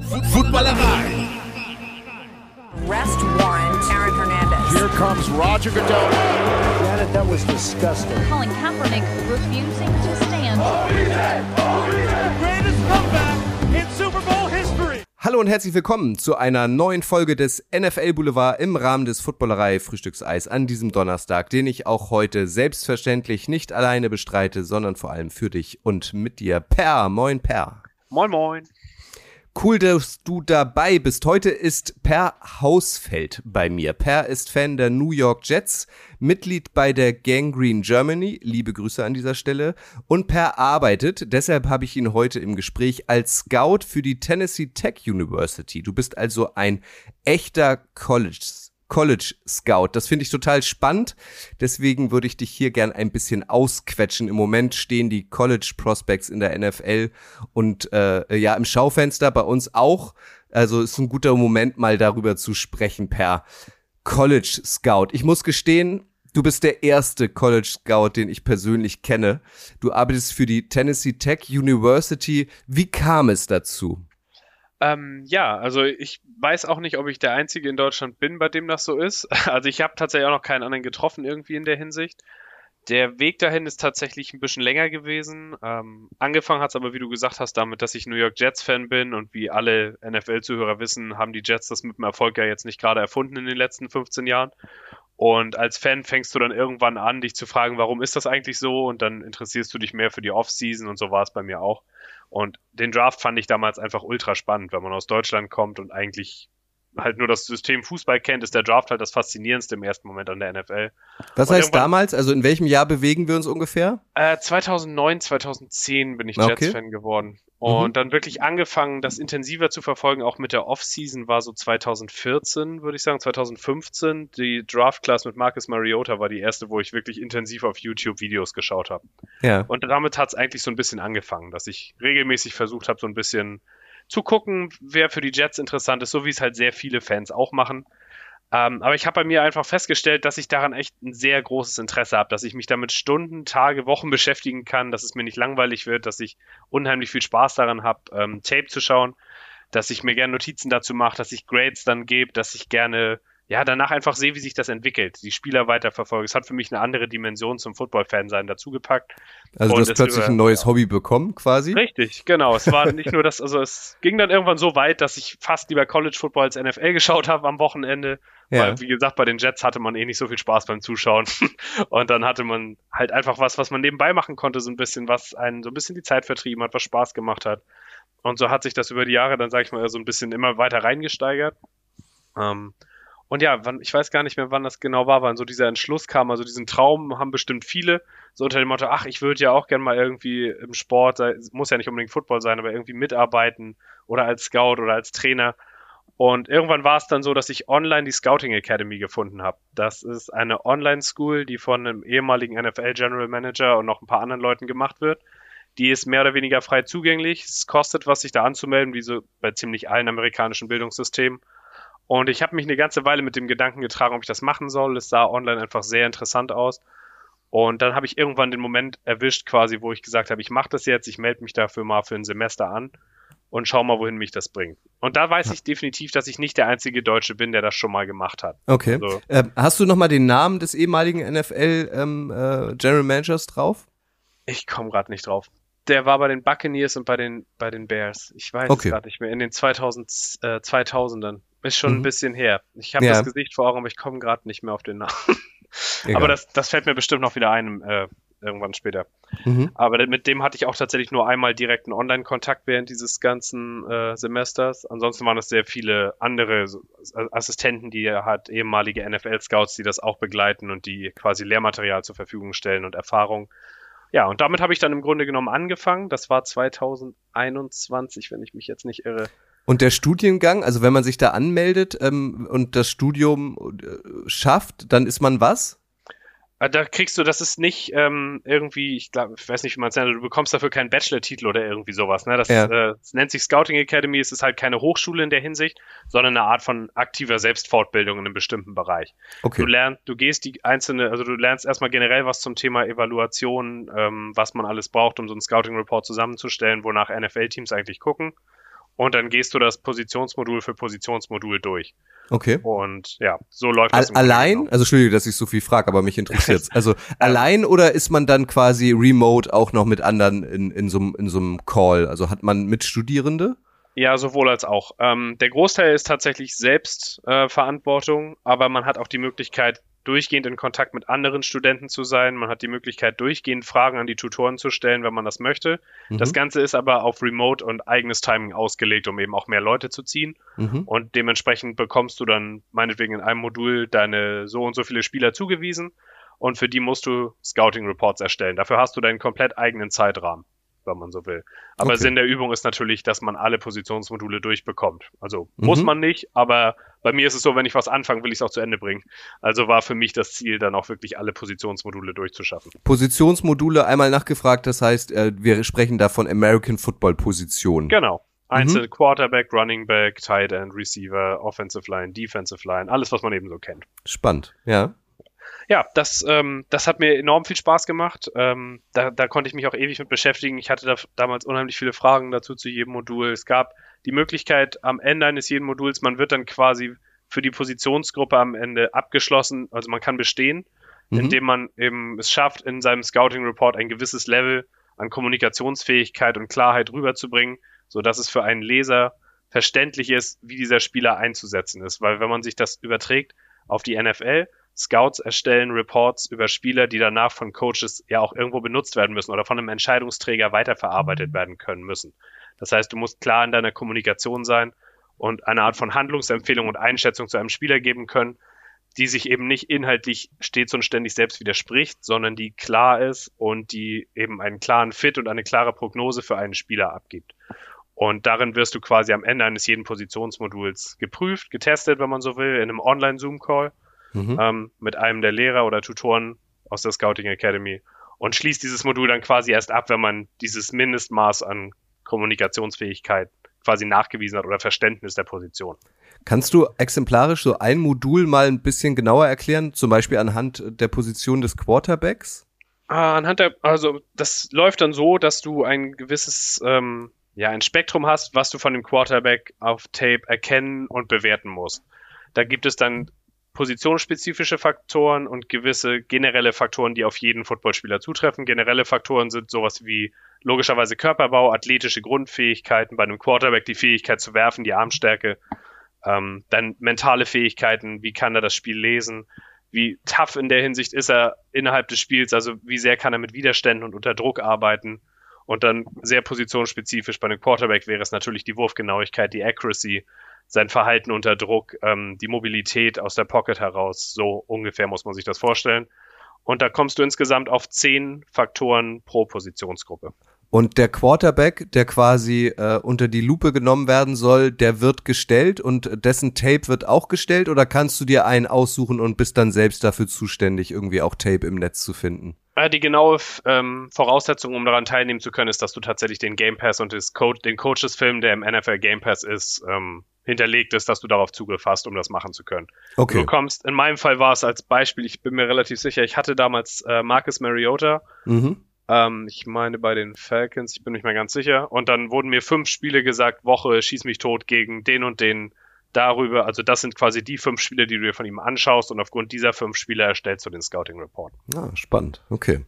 Footballerei. Arrest warrant, Aaron Hernandez. Here comes Roger Goodell. Janet, that was disgusting. Colin Kaepernick refusing to stand. Greatest comeback in Super Bowl history. Hallo und herzlich willkommen zu einer neuen Folge des NFL Boulevard im Rahmen des Footballerei Frühstückseis an diesem Donnerstag, den ich auch heute selbstverständlich nicht alleine bestreite, sondern vor allem für dich und mit dir. Per, moin Per. Moin moin. Cool, dass du dabei bist. Heute ist Per Hausfeld bei mir. Per ist Fan der New York Jets, Mitglied bei der Gangrene Germany, liebe Grüße an dieser Stelle. Und Per arbeitet, deshalb habe ich ihn heute im Gespräch, als Scout für die Tennessee Tech University. Du bist also ein echter College Scout. Das finde ich total spannend. Deswegen würde ich dich hier gern ein bisschen ausquetschen. Im Moment stehen die College Prospects in der NFL und im Schaufenster bei uns auch. Also ist ein guter Moment, mal darüber zu sprechen, Per. College Scout. Ich muss gestehen, du bist der erste College Scout, den ich persönlich kenne. Du arbeitest für die Tennessee Tech University. Wie kam es dazu? Also ich weiß auch nicht, ob ich der Einzige in Deutschland bin, bei dem das so ist. Also ich habe tatsächlich auch noch keinen anderen getroffen irgendwie in der Hinsicht. Der Weg dahin ist tatsächlich ein bisschen länger gewesen. Angefangen hat es aber, wie du gesagt hast, damit, dass ich New York Jets-Fan bin und wie alle NFL-Zuhörer wissen, haben die Jets das mit dem Erfolg ja jetzt nicht gerade erfunden in den letzten 15 Jahren. Und als Fan fängst du dann irgendwann an, dich zu fragen, warum ist das eigentlich so? Und dann interessierst du dich mehr für die Offseason und so war es bei mir auch. Und den Draft fand ich damals einfach ultra spannend, weil man aus Deutschland kommt und eigentlich halt nur das System Fußball kennt, ist der Draft halt das Faszinierendste im ersten Moment an der NFL. Was heißt damals? Also in welchem Jahr bewegen wir uns ungefähr? 2009, 2010 bin ich Jets-Fan geworden. Und dann wirklich angefangen, das intensiver zu verfolgen, auch mit der Offseason war so 2014, würde ich sagen, 2015. Die Draft-Class mit Marcus Mariota war die erste, wo ich wirklich intensiv auf YouTube Videos geschaut habe. Ja. Und damit hat es eigentlich so ein bisschen angefangen, dass ich regelmäßig versucht habe, so ein bisschen zu gucken, wer für die Jets interessant ist, so wie es halt sehr viele Fans auch machen. Aber ich habe bei mir einfach festgestellt, dass ich daran echt ein sehr großes Interesse habe, dass ich mich damit Stunden, Tage, Wochen beschäftigen kann, dass es mir nicht langweilig wird, dass ich unheimlich viel Spaß daran habe, Tape zu schauen, dass ich mir gerne Notizen dazu mache, dass ich Grades dann gebe, dass ich gerne danach einfach sehe, wie sich das entwickelt, die Spieler weiterverfolge. Es hat für mich eine andere Dimension zum Football-Fan-Sein dazugepackt. Also du hast plötzlich ein neues Hobby bekommen, quasi? Richtig, genau. Es war nicht nur das, also es ging dann irgendwann so weit, dass ich fast lieber College-Football als NFL geschaut habe am Wochenende. Ja. Weil, wie gesagt, bei den Jets hatte man nicht so viel Spaß beim Zuschauen. Und dann hatte man halt einfach was man nebenbei machen konnte, so ein bisschen, was einen so ein bisschen die Zeit vertrieben hat, was Spaß gemacht hat. Und so hat sich das über die Jahre dann, sag ich mal, so ein bisschen immer weiter reingesteigert. Und ja, ich weiß gar nicht mehr, wann das genau war, wann so dieser Entschluss kam. Also diesen Traum haben bestimmt viele, so unter dem Motto, ich würde ja auch gerne mal irgendwie im Sport, muss ja nicht unbedingt Football sein, aber irgendwie mitarbeiten oder als Scout oder als Trainer. Und irgendwann war es dann so, dass ich online die Scouting Academy gefunden habe. Das ist eine Online-School, die von einem ehemaligen NFL-General Manager und noch ein paar anderen Leuten gemacht wird. Die ist mehr oder weniger frei zugänglich. Es kostet was, sich da anzumelden, wie so bei ziemlich allen amerikanischen Bildungssystemen. Und ich habe mich eine ganze Weile mit dem Gedanken getragen, ob ich das machen soll. Es sah online einfach sehr interessant aus. Und dann habe ich irgendwann den Moment erwischt, quasi, wo ich gesagt habe, ich mache das jetzt, ich melde mich dafür mal für ein Semester an und schau mal, wohin mich das bringt. Und da weiß ich definitiv, dass ich nicht der einzige Deutsche bin, der das schon mal gemacht hat. Okay. Also, hast du nochmal den Namen des ehemaligen NFL General Managers drauf? Ich komme gerade nicht drauf. Der war bei den Buccaneers und bei den Bears. Ich weiß es gerade nicht mehr. In den 2000ern. Ist schon ein bisschen her. Ich habe das Gesicht vor Augen, aber ich komme gerade nicht mehr auf den Namen. Aber das fällt mir bestimmt noch wieder ein, irgendwann später. Aber mit dem hatte ich auch tatsächlich nur einmal direkten Online-Kontakt während dieses ganzen Semesters. Ansonsten waren es sehr viele andere Assistenten, die er hat, ehemalige NFL-Scouts, die das auch begleiten und die quasi Lehrmaterial zur Verfügung stellen und Erfahrung. Ja, und damit habe ich dann im Grunde genommen angefangen. Das war 2021, wenn ich mich jetzt nicht irre. Und der Studiengang, also wenn man sich da anmeldet und das Studium schafft, dann ist man was? Da kriegst du, das ist nicht irgendwie, ich weiß nicht, wie man es nennt, du bekommst dafür keinen Bachelor-Titel oder irgendwie sowas. Ne? Das nennt sich Scouting Academy, es ist halt keine Hochschule in der Hinsicht, sondern eine Art von aktiver Selbstfortbildung in einem bestimmten Bereich. Okay. Du lernst erstmal generell was zum Thema Evaluation, was man alles braucht, um so einen Scouting-Report zusammenzustellen, wonach NFL-Teams eigentlich gucken. und dann gehst du das Positionsmodul für Positionsmodul durch. Okay. Und ja, so läuft das. Allein? Also Entschuldige, dass ich so viel frage, aber mich interessiert's. Also allein oder ist man dann quasi remote auch noch mit anderen in so einem Call? Also hat man Mitstudierende? Ja, sowohl als auch. Der Großteil ist tatsächlich Selbstverantwortung, aber man hat auch die Möglichkeit, durchgehend in Kontakt mit anderen Studenten zu sein. Man hat die Möglichkeit, durchgehend Fragen an die Tutoren zu stellen, wenn man das möchte. Das Ganze ist aber auf Remote und eigenes Timing ausgelegt, um eben auch mehr Leute zu ziehen. Und dementsprechend bekommst du dann meinetwegen in einem Modul deine so und so viele Spieler zugewiesen und für die musst du Scouting Reports erstellen. Dafür hast du deinen komplett eigenen Zeitrahmen, wenn man so will. Aber Sinn der Übung ist natürlich, dass man alle Positionsmodule durchbekommt. Also muss man nicht, aber bei mir ist es so, wenn ich was anfange, will ich es auch zu Ende bringen. Also war für mich das Ziel, dann auch wirklich alle Positionsmodule durchzuschaffen. Positionsmodule, einmal nachgefragt, das heißt, wir sprechen da von American Football Positionen. Genau. Einzelne Quarterback, Running Back, Tight End, Receiver, Offensive Line, Defensive Line, alles, was man eben so kennt. Spannend, ja. Ja, das hat mir enorm viel Spaß gemacht. Da konnte ich mich auch ewig mit beschäftigen. Ich hatte da damals unheimlich viele Fragen dazu zu jedem Modul. Es gab die Möglichkeit, am Ende eines jeden Moduls, man wird dann quasi für die Positionsgruppe am Ende abgeschlossen. Also man kann bestehen, indem man eben es schafft, in seinem Scouting Report ein gewisses Level an Kommunikationsfähigkeit und Klarheit rüberzubringen, sodass es für einen Leser verständlich ist, wie dieser Spieler einzusetzen ist. Weil wenn man sich das überträgt auf die NFL, Scouts erstellen Reports über Spieler, die danach von Coaches ja auch irgendwo benutzt werden müssen oder von einem Entscheidungsträger weiterverarbeitet werden können müssen. Das heißt, du musst klar in deiner Kommunikation sein und eine Art von Handlungsempfehlung und Einschätzung zu einem Spieler geben können, die sich eben nicht inhaltlich stets und ständig selbst widerspricht, sondern die klar ist und die eben einen klaren Fit und eine klare Prognose für einen Spieler abgibt. Und darin wirst du quasi am Ende eines jeden Positionsmoduls geprüft, getestet, wenn man so will, in einem Online-Zoom-Call. Mit einem der Lehrer oder Tutoren aus der Scouting Academy und schließt dieses Modul dann quasi erst ab, wenn man dieses Mindestmaß an Kommunikationsfähigkeit quasi nachgewiesen hat oder Verständnis der Position. Kannst du exemplarisch so ein Modul mal ein bisschen genauer erklären, zum Beispiel anhand der Position des Quarterbacks? Also das läuft dann so, dass du ein gewisses ein Spektrum hast, was du von dem Quarterback auf Tape erkennen und bewerten musst. Da gibt es dann positionsspezifische Faktoren und gewisse generelle Faktoren, die auf jeden Footballspieler zutreffen. Generelle Faktoren sind sowas wie logischerweise Körperbau, athletische Grundfähigkeiten, bei einem Quarterback die Fähigkeit zu werfen, die Armstärke, dann mentale Fähigkeiten, wie kann er das Spiel lesen, wie tough in der Hinsicht ist er innerhalb des Spiels, also wie sehr kann er mit Widerständen und unter Druck arbeiten. Und dann sehr positionsspezifisch bei einem Quarterback wäre es natürlich die Wurfgenauigkeit, die Accuracy, sein Verhalten unter Druck, die Mobilität aus der Pocket heraus, so ungefähr muss man sich das vorstellen. Und da kommst du insgesamt auf 10 Faktoren pro Positionsgruppe. Und der Quarterback, der quasi unter die Lupe genommen werden soll, der wird gestellt und dessen Tape wird auch gestellt? Oder kannst du dir einen aussuchen und bist dann selbst dafür zuständig, irgendwie auch Tape im Netz zu finden? Die genaue Voraussetzung, um daran teilnehmen zu können, ist, dass du tatsächlich den Game Pass und den Coaches-Film, der im NFL Game Pass ist, hinterlegt ist, dass du darauf Zugriff hast, um das machen zu können. Okay. Du kommst, in meinem Fall war es als Beispiel, ich bin mir relativ sicher, ich hatte damals Marcus Mariota, ich meine bei den Falcons, ich bin nicht mehr ganz sicher, und dann wurden mir 5 Spiele gesagt, Woche, schieß mich tot gegen den und den darüber, also das sind quasi die 5 Spiele, die du dir von ihm anschaust und aufgrund dieser 5 Spiele erstellst du den Scouting Report. Ah, spannend, okay.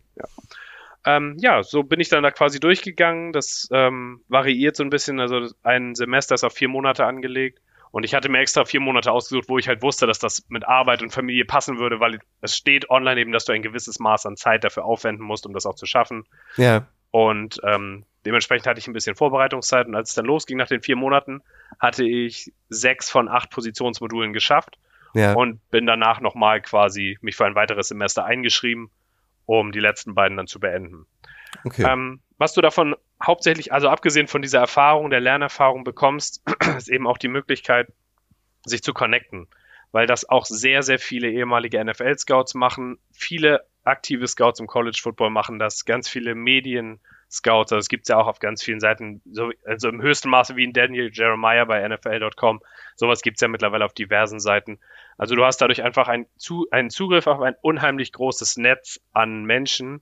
Ja. So bin ich dann da quasi durchgegangen. Das variiert so ein bisschen. Also ein Semester ist auf 4 Monate angelegt. Und ich hatte mir extra 4 Monate ausgesucht, wo ich halt wusste, dass das mit Arbeit und Familie passen würde, weil es steht online eben, dass du ein gewisses Maß an Zeit dafür aufwenden musst, um das auch zu schaffen. Ja. Und dementsprechend hatte ich ein bisschen Vorbereitungszeit. Und als es dann losging nach den 4 Monaten, hatte ich 6 von 8 Positionsmodulen geschafft. Ja. Und bin danach nochmal quasi mich für ein weiteres Semester eingeschrieben, um die letzten beiden dann zu beenden. Okay. Was du davon hauptsächlich, also abgesehen von dieser Erfahrung, der Lernerfahrung bekommst, ist eben auch die Möglichkeit, sich zu connecten, weil das auch sehr, sehr viele ehemalige NFL-Scouts machen, viele aktive Scouts im College Football machen das, ganz viele Medien-Scouts, also es gibt es ja auch auf ganz vielen Seiten, also im höchsten Maße wie in Daniel Jeremiah bei NFL.com, sowas gibt es ja mittlerweile auf diversen Seiten. Also du hast dadurch einfach einen Zugriff auf ein unheimlich großes Netz an Menschen,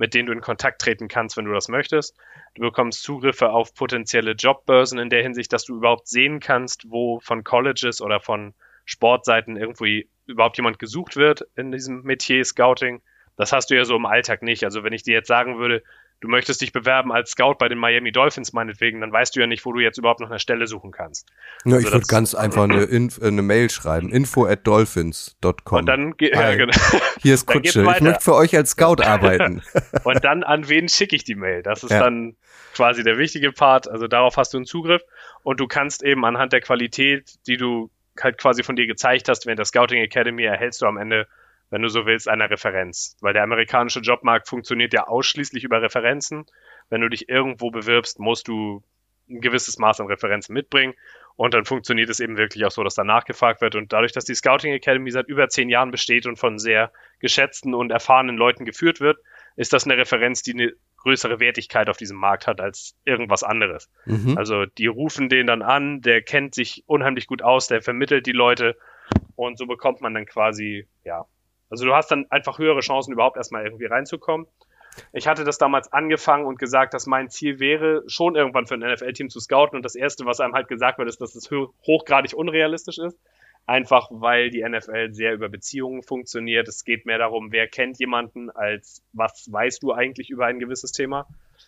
mit denen du in Kontakt treten kannst, wenn du das möchtest. Du bekommst Zugriffe auf potenzielle Jobbörsen in der Hinsicht, dass du überhaupt sehen kannst, wo von Colleges oder von Sportseiten irgendwie überhaupt jemand gesucht wird in diesem Metier Scouting. Das hast du ja so im Alltag nicht. Also wenn ich dir jetzt sagen würde, du möchtest dich bewerben als Scout bei den Miami Dolphins meinetwegen, dann weißt du ja nicht, wo du jetzt überhaupt noch eine Stelle suchen kannst. Ja, also ich würde ganz einfach eine Mail schreiben, info@dolphins.com. Und dann, ja, genau. Hier ist Kutsche, ich möchte für euch als Scout arbeiten. Und dann, an wen schicke ich die Mail? Das ist dann quasi der wichtige Part. Also darauf hast du einen Zugriff und du kannst eben anhand der Qualität, die du halt quasi von dir gezeigt hast, während der Scouting Academy, erhältst du am Ende, wenn du so willst, eine Referenz. Weil der amerikanische Jobmarkt funktioniert ja ausschließlich über Referenzen. Wenn du dich irgendwo bewirbst, musst du ein gewisses Maß an Referenzen mitbringen. Und dann funktioniert es eben wirklich auch so, dass danach gefragt wird. Und dadurch, dass die Scouting Academy seit über 10 Jahren besteht und von sehr geschätzten und erfahrenen Leuten geführt wird, ist das eine Referenz, die eine größere Wertigkeit auf diesem Markt hat als irgendwas anderes. Mhm. Also die rufen den dann an, der kennt sich unheimlich gut aus, der vermittelt die Leute und so bekommt man dann quasi, also du hast dann einfach höhere Chancen, überhaupt erstmal irgendwie reinzukommen. Ich hatte das damals angefangen und gesagt, dass mein Ziel wäre, schon irgendwann für ein NFL-Team zu scouten. Und das Erste, was einem halt gesagt wird, ist, dass es hochgradig unrealistisch ist. Einfach, weil die NFL sehr über Beziehungen funktioniert. Es geht mehr darum, wer kennt jemanden, als was weißt du eigentlich über ein gewisses Thema.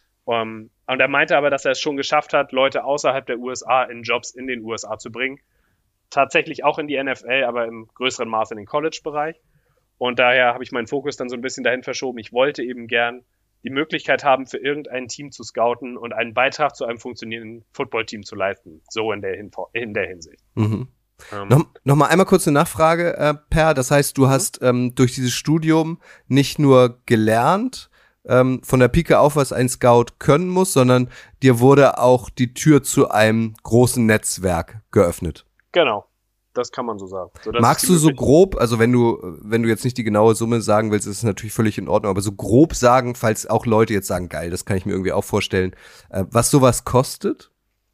Und er meinte aber, dass er es schon geschafft hat, Leute außerhalb der USA in Jobs in den USA zu bringen. Tatsächlich auch in die NFL, aber im größeren Maß in den College-Bereich. Und daher habe ich meinen Fokus dann so ein bisschen dahin verschoben. Ich wollte eben gern die Möglichkeit haben, für irgendein Team zu scouten und einen Beitrag zu einem funktionierenden Football-Team zu leisten. So in der Hinsicht. Mhm. Noch mal einmal kurz eine Nachfrage, Per. Das heißt, du hast durch dieses Studium nicht nur gelernt, von der Pike auf, was ein Scout können muss, sondern dir wurde auch die Tür zu einem großen Netzwerk geöffnet. Genau. Das kann man so sagen. Magst du so grob, also wenn du jetzt nicht die genaue Summe sagen willst, ist es natürlich völlig in Ordnung, aber so grob sagen, falls auch Leute jetzt sagen, geil, das kann ich mir irgendwie auch vorstellen, was sowas kostet?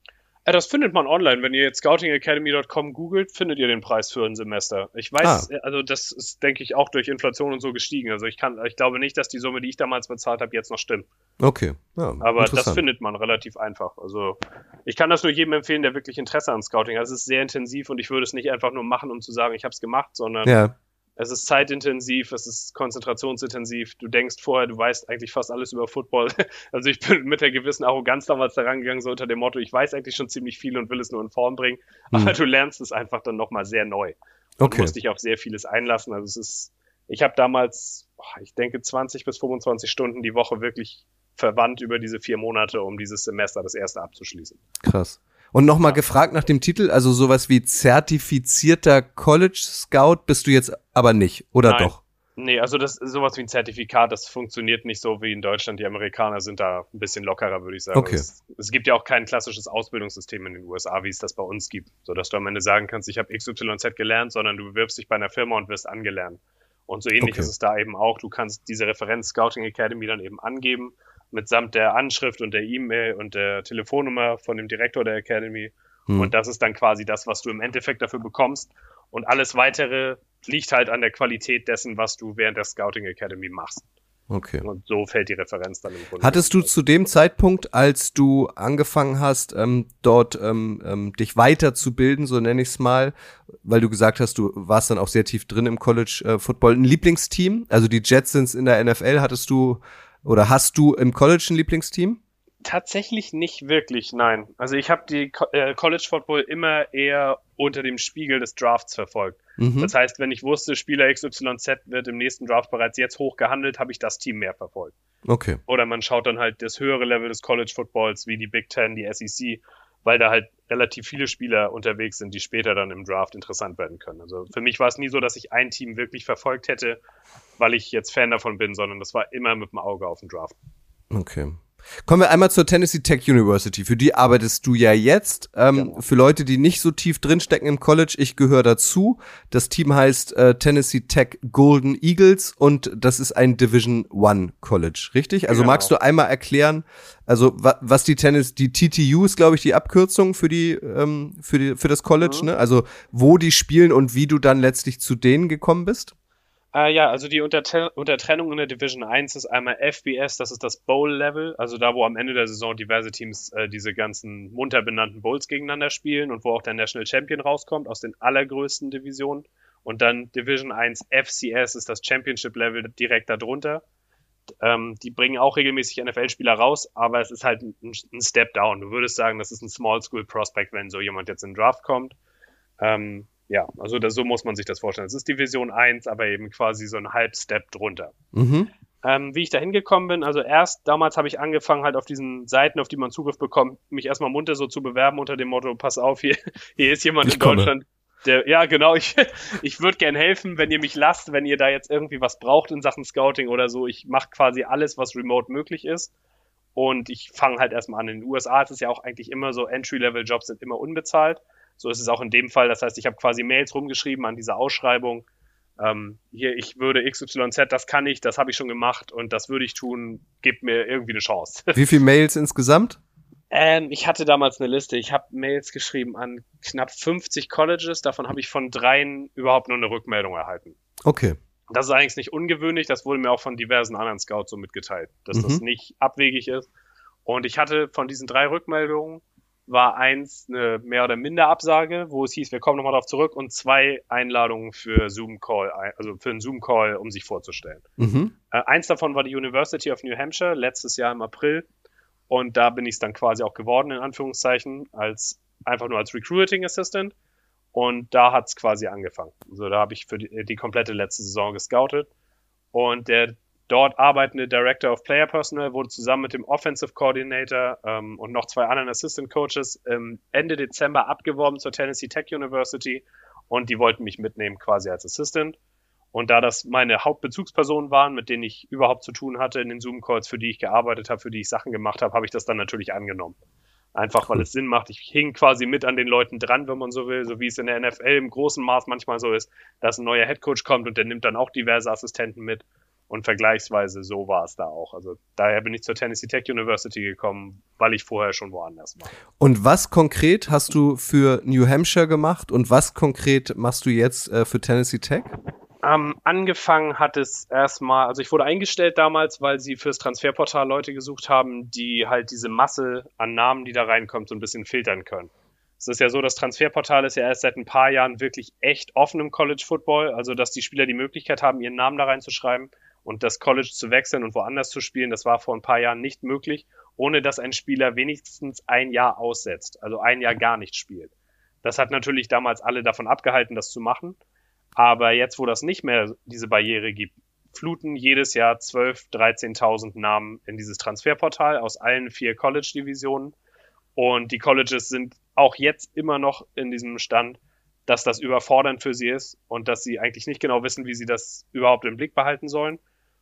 Das findet man online. Wenn ihr jetzt scoutingacademy.com googelt, findet ihr den Preis für ein Semester. Ich weiß, also das ist, denke ich, auch durch Inflation und so gestiegen. Also ich glaube nicht, dass die Summe, die ich damals bezahlt habe, jetzt noch stimmt. Okay. Ja, aber das findet man relativ einfach. Also ich kann das nur jedem empfehlen, der wirklich Interesse an Scouting hat. Es ist sehr intensiv und ich würde es nicht einfach nur machen, um zu sagen, ich habe es gemacht, sondern es ist zeitintensiv, es ist konzentrationsintensiv. Du denkst vorher, du weißt eigentlich fast alles über Football. Also ich bin mit einer gewissen Arroganz damals da rangegangen, so unter dem Motto, ich weiß eigentlich schon ziemlich viel und will es nur in Form bringen. Aber du lernst es einfach dann nochmal sehr neu. Und musst dich auf sehr vieles einlassen. Also ich habe damals, ich denke, 20 bis 25 Stunden die Woche wirklich verwandt über diese 4 Monate, um dieses Semester das erste abzuschließen. Krass. Und nochmal gefragt nach dem Titel, also sowas wie zertifizierter College Scout bist du jetzt aber nicht, oder Nein. doch? Nee, also sowas wie ein Zertifikat, das funktioniert nicht so wie in Deutschland. Die Amerikaner sind da ein bisschen lockerer, würde ich sagen. Okay. Es gibt ja auch kein klassisches Ausbildungssystem in den USA, wie es das bei uns gibt, sodass du am Ende sagen kannst, ich habe XYZ gelernt, sondern du bewirbst dich bei einer Firma und wirst angelernt. Und so ähnlich ist es da eben auch. Du kannst diese Referenz Scouting Academy dann eben angeben, mitsamt der Anschrift und der E-Mail und der Telefonnummer von dem Direktor der Academy. Und das ist dann quasi das, was du im Endeffekt dafür bekommst. Und alles Weitere liegt halt an der Qualität dessen, was du während der Scouting Academy machst. Okay. Und so fällt die Referenz dann im Grunde. Hattest du zu dem Zeitpunkt, als du angefangen hast, dort dich weiterzubilden, so nenne ich es mal, weil du gesagt hast, du warst dann auch sehr tief drin im College Football, ein Lieblingsteam? Also die Jets sind in der NFL, hast du im College ein Lieblingsteam? Tatsächlich nicht wirklich, nein. Also ich habe die College Football immer eher unter dem Spiegel des Drafts verfolgt. Mhm. Das heißt, wenn ich wusste, Spieler XYZ wird im nächsten Draft bereits jetzt hoch gehandelt, habe ich das Team mehr verfolgt. Okay. Oder man schaut dann halt das höhere Level des College Footballs, wie die Big Ten, die SEC, weil da halt relativ viele Spieler unterwegs sind, die später dann im Draft interessant werden können. Also für mich war es nie so, dass ich ein Team wirklich verfolgt hätte, weil ich jetzt Fan davon bin, sondern das war immer mit dem Auge auf den Draft. Okay. Kommen wir einmal zur Tennessee Tech University. Für die arbeitest du ja jetzt. Genau. Für Leute, die nicht so tief drinstecken im College, ich gehöre dazu. Das Team heißt Tennessee Tech Golden Eagles und das ist ein Division I College, richtig? Also genau. Magst du einmal erklären, also was die TTU ist, glaube ich, die Abkürzung für das College, ne? Also wo die spielen und wie du dann letztlich zu denen gekommen bist? Ja, also die Untertrennung in der Division 1 ist einmal FBS, das ist das Bowl-Level, also da, wo am Ende der Saison diverse Teams diese ganzen munter benannten Bowls gegeneinander spielen und wo auch der National Champion rauskommt aus den allergrößten Divisionen. Und dann Division 1 FCS ist das Championship-Level direkt darunter. Die bringen auch regelmäßig NFL-Spieler raus, aber es ist halt ein Step down. Du würdest sagen, das ist ein Small-School-Prospect, wenn so jemand jetzt in den Draft kommt. Ja, also so muss man sich das vorstellen. Es ist Division 1, aber eben quasi so ein Halb-Step drunter. Mhm. Wie ich da hingekommen bin, also damals habe ich angefangen halt auf diesen Seiten, auf die man Zugriff bekommt, mich erstmal munter so zu bewerben unter dem Motto, pass auf, hier ist jemand in Deutschland, ja genau, ich würde gern helfen, wenn ihr mich lasst, wenn ihr da jetzt irgendwie was braucht in Sachen Scouting oder so. Ich mache quasi alles, was remote möglich ist. Und ich fange halt erstmal an. In den USA ist es ja auch eigentlich immer so, Entry-Level-Jobs sind immer unbezahlt. So ist es auch in dem Fall. Das heißt, ich habe quasi Mails rumgeschrieben an diese Ausschreibung. Hier, ich würde XYZ, das kann ich, das habe ich schon gemacht und das würde ich tun, gebt mir irgendwie eine Chance. Wie viele Mails insgesamt? Ich hatte damals eine Liste. Ich habe Mails geschrieben an knapp 50 Colleges. Davon habe ich von 3 überhaupt nur eine Rückmeldung erhalten. Okay. Das ist eigentlich nicht ungewöhnlich. Das wurde mir auch von diversen anderen Scouts so mitgeteilt, dass das nicht abwegig ist. Und ich hatte von diesen 3 Rückmeldungen war 1 eine mehr oder minder Absage, wo es hieß, wir kommen nochmal darauf zurück, und 2 Einladungen für Zoom-Call, also für einen Zoom-Call, um sich vorzustellen. 1 davon war die University of New Hampshire, letztes Jahr im April, und da bin ich es dann quasi auch geworden, in Anführungszeichen, einfach nur als Recruiting Assistant, und da hat es quasi angefangen. Also da habe ich für die komplette letzte Saison gescoutet, und der dort arbeitende Director of Player Personnel wurde zusammen mit dem Offensive Coordinator und noch 2 anderen Assistant Coaches Ende Dezember abgeworben zur Tennessee Tech University, und die wollten mich mitnehmen quasi als Assistant. Und da das meine Hauptbezugspersonen waren, mit denen ich überhaupt zu tun hatte in den Zoom-Calls, für die ich gearbeitet habe, für die ich Sachen gemacht habe, habe ich das dann natürlich angenommen. Einfach, weil es Sinn macht. Ich hing quasi mit an den Leuten dran, wenn man so will, so wie es in der NFL im großen Maß manchmal so ist, dass ein neuer Headcoach kommt und der nimmt dann auch diverse Assistenten mit. Und vergleichsweise so war es da auch. Also daher bin ich zur Tennessee Tech University gekommen, weil ich vorher schon woanders war. Und was konkret hast du für New Hampshire gemacht und was konkret machst du jetzt für Tennessee Tech? Angefangen hat es erstmal, also ich wurde eingestellt damals, weil sie fürs Transferportal Leute gesucht haben, die halt diese Masse an Namen, die da reinkommt, so ein bisschen filtern können. Es ist ja so, das Transferportal ist ja erst seit ein paar Jahren wirklich echt offen im College Football, also dass die Spieler die Möglichkeit haben, ihren Namen da reinzuschreiben und das College zu wechseln und woanders zu spielen. Das war vor ein paar Jahren nicht möglich, ohne dass ein Spieler wenigstens ein Jahr aussetzt, also ein Jahr gar nicht spielt. Das hat natürlich damals alle davon abgehalten, das zu machen. Aber jetzt, wo das nicht mehr diese Barriere gibt, fluten jedes Jahr 12.000, 13.000 Namen in dieses Transferportal aus allen 4 College-Divisionen. Und die Colleges sind auch jetzt immer noch in diesem Stand, dass das überfordernd für sie ist und dass sie eigentlich nicht genau wissen, wie sie das überhaupt im Blick behalten sollen.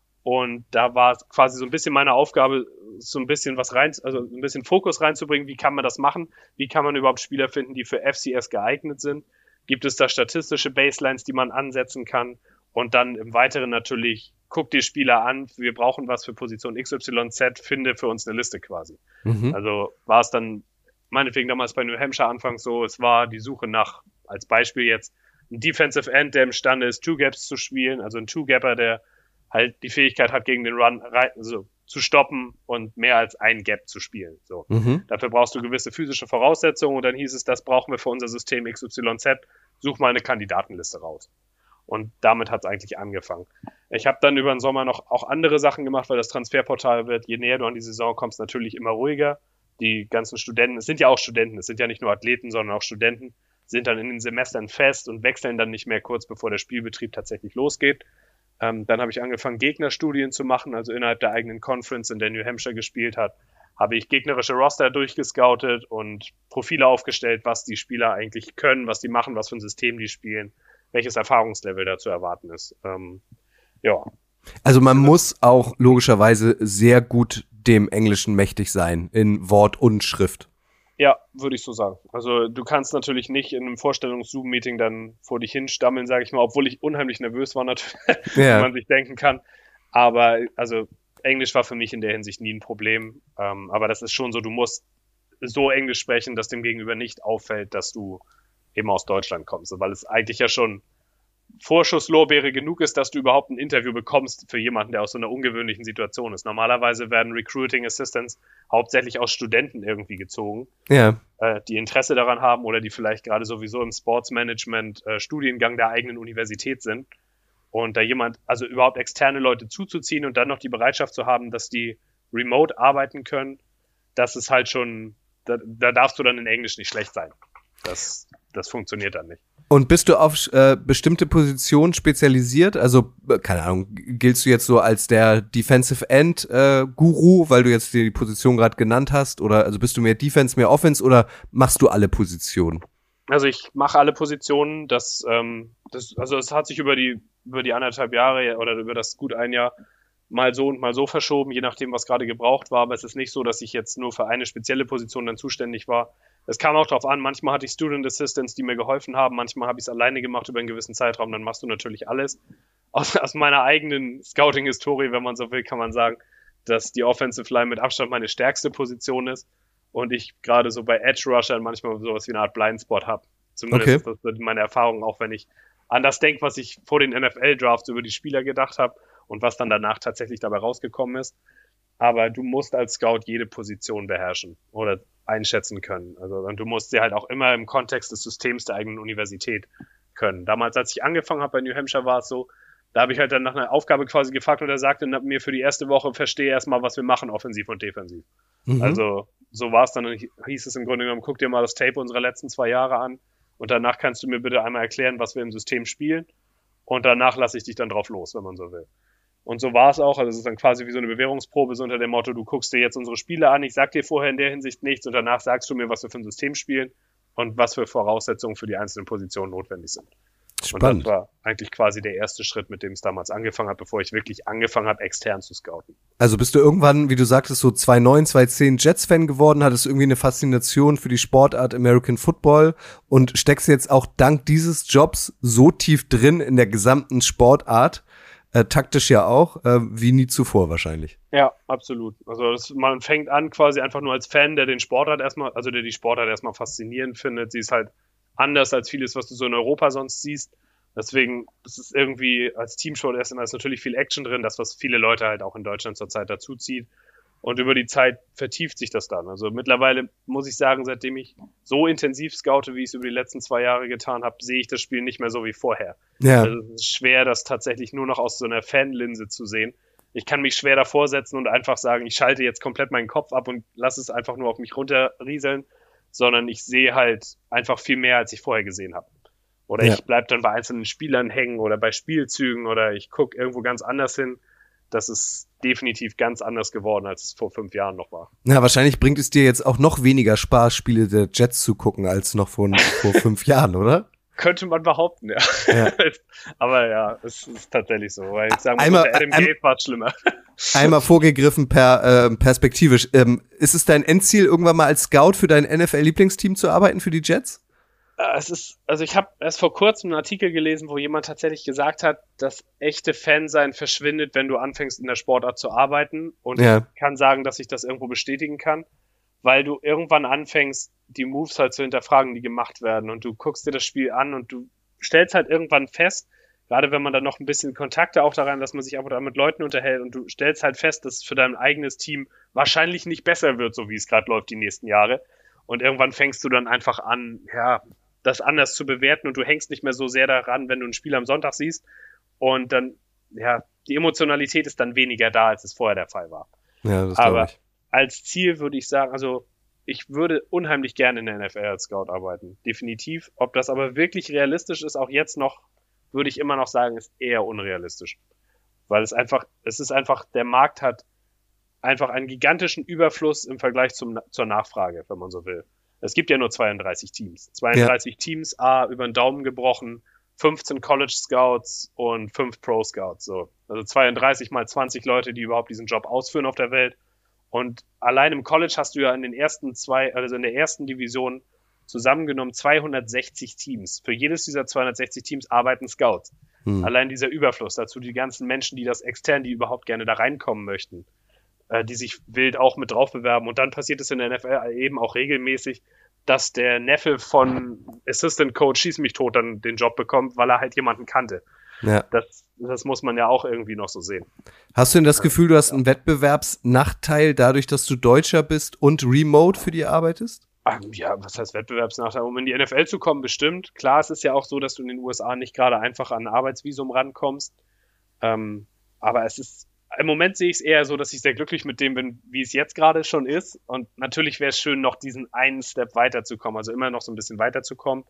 Und da war quasi so ein bisschen meine Aufgabe, so ein bisschen ein bisschen Fokus reinzubringen. Wie kann man das machen? Wie kann man überhaupt Spieler finden, die für FCS geeignet sind? Gibt es da statistische Baselines, die man ansetzen kann? Und dann im Weiteren natürlich, guck dir Spieler an, wir brauchen was für Position XYZ, finde für uns eine Liste quasi. Also war es dann meinetwegen damals bei New Hampshire anfangs so, es war die Suche nach, als Beispiel jetzt, ein Defensive End, der imstande ist, Two Gaps zu spielen, also ein Two-Gapper, der halt die Fähigkeit hat, gegen den Run zu stoppen und mehr als ein Gap zu spielen. So. Dafür brauchst du gewisse physische Voraussetzungen, und dann hieß es, das brauchen wir für unser System XYZ, such mal eine Kandidatenliste raus. Und damit hat es eigentlich angefangen. Ich habe dann über den Sommer noch auch andere Sachen gemacht, weil das Transferportal wird, je näher du an die Saison kommst, natürlich immer ruhiger. Die ganzen Studenten, es sind ja auch Studenten, es sind ja nicht nur Athleten, sondern auch Studenten, sind dann in den Semestern fest und wechseln dann nicht mehr kurz bevor der Spielbetrieb tatsächlich losgeht. Dann habe ich angefangen, Gegnerstudien zu machen, also innerhalb der eigenen Conference, in der New Hampshire gespielt hat, habe ich gegnerische Roster durchgescoutet und Profile aufgestellt, was die Spieler eigentlich können, was die machen, was für ein System die spielen, welches Erfahrungslevel da zu erwarten ist. Ja. Also man muss auch logischerweise sehr gut dem Englischen mächtig sein, in Wort und Schrift. Ja, würde ich so sagen. Also du kannst natürlich nicht in einem Vorstellungs-Zoom-Meeting dann vor dich hinstammeln, sage ich mal, obwohl ich unheimlich nervös war natürlich, wie man sich denken kann. Aber also Englisch war für mich in der Hinsicht nie ein Problem. Aber das ist schon so, du musst so Englisch sprechen, dass dem Gegenüber nicht auffällt, dass du eben aus Deutschland kommst. Weil es eigentlich ja schon Vorschusslorbeere genug ist, dass du überhaupt ein Interview bekommst für jemanden, der aus so einer ungewöhnlichen Situation ist. Normalerweise werden Recruiting Assistants hauptsächlich aus Studenten irgendwie gezogen, die Interesse daran haben oder die vielleicht gerade sowieso im Sportsmanagement Studiengang der eigenen Universität sind. Und da also überhaupt externe Leute zuzuziehen und dann noch die Bereitschaft zu haben, dass die remote arbeiten können, das ist halt schon, da darfst du dann in Englisch nicht schlecht sein. Das funktioniert dann nicht. Und bist du auf bestimmte Positionen spezialisiert? Also, keine Ahnung, giltst du jetzt so als der Defensive End Guru, weil du jetzt die Position gerade genannt hast? Oder also bist du mehr Defense, mehr Offense oder machst du alle Positionen? Also ich mache alle Positionen. Also es hat sich über die 1,5 Jahre oder über das gut ein Jahr mal so und mal so verschoben, je nachdem, was gerade gebraucht war. Aber es ist nicht so, dass ich jetzt nur für eine spezielle Position dann zuständig war. Es kam auch darauf an, manchmal hatte ich Student Assistants, die mir geholfen haben, manchmal habe ich es alleine gemacht über einen gewissen Zeitraum, dann machst du natürlich alles. Aus meiner eigenen Scouting-Historie, wenn man so will, kann man sagen, dass die Offensive Line mit Abstand meine stärkste Position ist und ich gerade so bei Edge Rushern manchmal sowas wie eine Art Blindspot habe. Zumindest ist das meine Erfahrung, auch wenn ich an das denke, was ich vor den NFL-Drafts über die Spieler gedacht habe und was dann danach tatsächlich dabei rausgekommen ist. Aber du musst als Scout jede Position beherrschen oder einschätzen können. Also und du musst sie halt auch immer im Kontext des Systems der eigenen Universität können. Damals, als ich angefangen habe bei New Hampshire, war es so, da habe ich halt dann nach einer Aufgabe quasi gefragt und er sagte mir für die erste Woche, verstehe erstmal, was wir machen, offensiv und defensiv. Also so war es dann, hieß es im Grunde genommen, guck dir mal das Tape unserer letzten 2 Jahre an und danach kannst du mir bitte einmal erklären, was wir im System spielen und danach lasse ich dich dann drauf los, wenn man so will. Und so war es auch, also es ist dann quasi wie so eine Bewährungsprobe, so unter dem Motto, du guckst dir jetzt unsere Spiele an, ich sag dir vorher in der Hinsicht nichts und danach sagst du mir, was wir für ein System spielen und was für Voraussetzungen für die einzelnen Positionen notwendig sind. Spannend. Und das war eigentlich quasi der erste Schritt, mit dem es damals angefangen hat, bevor ich wirklich angefangen habe, extern zu scouten. Also bist du irgendwann, wie du sagtest, so 2009, 2010 Jets-Fan geworden, hattest irgendwie eine Faszination für die Sportart American Football und steckst jetzt auch dank dieses Jobs so tief drin in der gesamten Sportart, taktisch ja auch, wie nie zuvor wahrscheinlich. Ja, absolut. Also man fängt an quasi einfach nur als Fan, der die Sportart erstmal faszinierend findet. Sie ist halt anders als vieles, was du so in Europa sonst siehst. Deswegen ist es irgendwie als Teamsport erstmal ist natürlich viel Action drin, das, was viele Leute halt auch in Deutschland zurzeit dazu zieht. Und über die Zeit vertieft sich das dann. Also mittlerweile muss ich sagen, seitdem ich so intensiv scoute, wie ich es über die letzten 2 Jahre getan habe, sehe ich das Spiel nicht mehr so wie vorher. Ja. Also es ist schwer, das tatsächlich nur noch aus so einer Fanlinse zu sehen. Ich kann mich schwer davor setzen und einfach sagen, ich schalte jetzt komplett meinen Kopf ab und lasse es einfach nur auf mich runterrieseln, sondern ich sehe halt einfach viel mehr, als ich vorher gesehen habe. Oder ich bleibe dann bei einzelnen Spielern hängen oder bei Spielzügen oder ich gucke irgendwo ganz anders hin. Das ist definitiv ganz anders geworden, als es vor 5 Jahren noch war. Ja, wahrscheinlich bringt es dir jetzt auch noch weniger Spaß, Spiele der Jets zu gucken, als noch vor 5 Jahren, oder? Könnte man behaupten, ja. Aber ja, es ist tatsächlich so. Weil ich sagen muss, Einmal, Adam Gase war schlimmer. Einmal vorgegriffen perspektivisch. Ist es dein Endziel, irgendwann mal als Scout für dein NFL-Lieblingsteam zu arbeiten, für die Jets? Ich habe erst vor kurzem einen Artikel gelesen, wo jemand tatsächlich gesagt hat, dass echte Fansein verschwindet, wenn du anfängst in der Sportart zu arbeiten. Und ich kann sagen, dass ich das irgendwo bestätigen kann, weil du irgendwann anfängst, die Moves halt zu hinterfragen, die gemacht werden. Und du guckst dir das Spiel an und du stellst halt irgendwann fest, gerade wenn man dann noch ein bisschen Kontakte auch daran, dass man sich auch mit Leuten unterhält und du stellst halt fest, dass es für dein eigenes Team wahrscheinlich nicht besser wird, so wie es gerade läuft die nächsten Jahre. Und irgendwann fängst du dann einfach an, das anders zu bewerten und du hängst nicht mehr so sehr daran, wenn du ein Spiel am Sonntag siehst und dann, die Emotionalität ist dann weniger da, als es vorher der Fall war. Ja, das aber ich. Als Ziel würde ich sagen, also ich würde unheimlich gerne in der NFL als Scout arbeiten, definitiv. Ob das aber wirklich realistisch ist, auch jetzt noch, würde ich immer noch sagen, ist eher unrealistisch. Weil es ist einfach, der Markt hat einfach einen gigantischen Überfluss im Vergleich zur Nachfrage, wenn man so will. Es gibt ja nur 32 Teams. 32 Teams, über den Daumen gebrochen, 15 College Scouts und 5 Pro Scouts. So. Also 32 mal 20 Leute, die überhaupt diesen Job ausführen auf der Welt. Und allein im College hast du ja in den ersten in der ersten Division zusammengenommen 260 Teams. Für jedes dieser 260 Teams arbeiten Scouts. Allein dieser Überfluss, dazu die ganzen Menschen, die die überhaupt gerne da reinkommen möchten, die sich wild auch mit drauf bewerben. Und dann passiert es in der NFL eben auch regelmäßig, dass der Neffe von Assistant Coach Schieß mich tot dann den Job bekommt, weil er halt jemanden kannte. Ja. Das muss man ja auch irgendwie noch so sehen. Hast du denn das Gefühl, du hast einen Wettbewerbsnachteil dadurch, dass du Deutscher bist und remote für die arbeitest? Ja, was heißt Wettbewerbsnachteil? Um in die NFL zu kommen, bestimmt. Klar, es ist ja auch so, dass du in den USA nicht gerade einfach an ein Arbeitsvisum rankommst. Aber es ist, im Moment sehe ich es eher so, dass ich sehr glücklich mit dem bin, wie es jetzt gerade schon ist. Und natürlich wäre es schön, noch diesen einen Step weiterzukommen, also immer noch so ein bisschen weiterzukommen.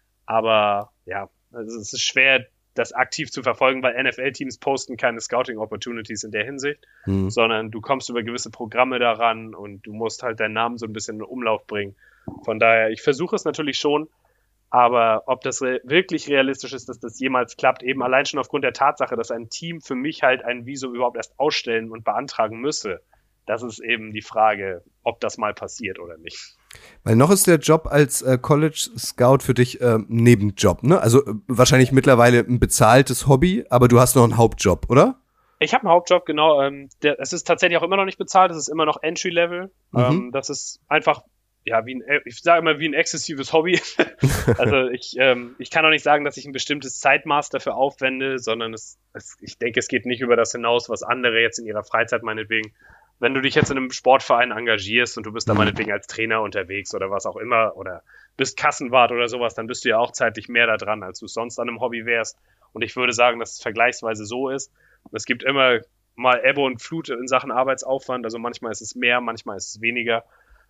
Aber ja, also es ist schwer, das aktiv zu verfolgen, weil NFL-Teams posten keine Scouting-Opportunities in der Hinsicht, sondern du kommst über gewisse Programme daran und du musst halt deinen Namen so ein bisschen in Umlauf bringen. Von daher, ich versuche es natürlich schon, aber ob das wirklich realistisch ist, dass das jemals klappt, eben allein schon aufgrund der Tatsache, dass ein Team für mich halt ein Visum überhaupt erst ausstellen und beantragen müsse, das ist eben die Frage, ob das mal passiert oder nicht. Weil noch ist der Job als College Scout für dich Nebenjob, ne? Also wahrscheinlich mittlerweile ein bezahltes Hobby, aber du hast noch einen Hauptjob, oder? Ich habe einen Hauptjob, genau. Es ist tatsächlich auch immer noch nicht bezahlt, es ist immer noch Entry-Level. Das ist einfach, ja, ich sage immer, wie ein exzessives Hobby. Also ich kann auch nicht sagen, dass ich ein bestimmtes Zeitmaß dafür aufwende, sondern ich denke, es geht nicht über das hinaus, was andere jetzt in ihrer Freizeit meinetwegen. Wenn du dich jetzt in einem Sportverein engagierst und du bist da meinetwegen als Trainer unterwegs oder was auch immer oder bist Kassenwart oder sowas, dann bist du ja auch zeitlich mehr da dran, als du sonst an einem Hobby wärst. Und ich würde sagen, dass es vergleichsweise so ist. Und es gibt immer mal Ebbe und Flut in Sachen Arbeitsaufwand. Also manchmal ist es mehr, manchmal ist es weniger.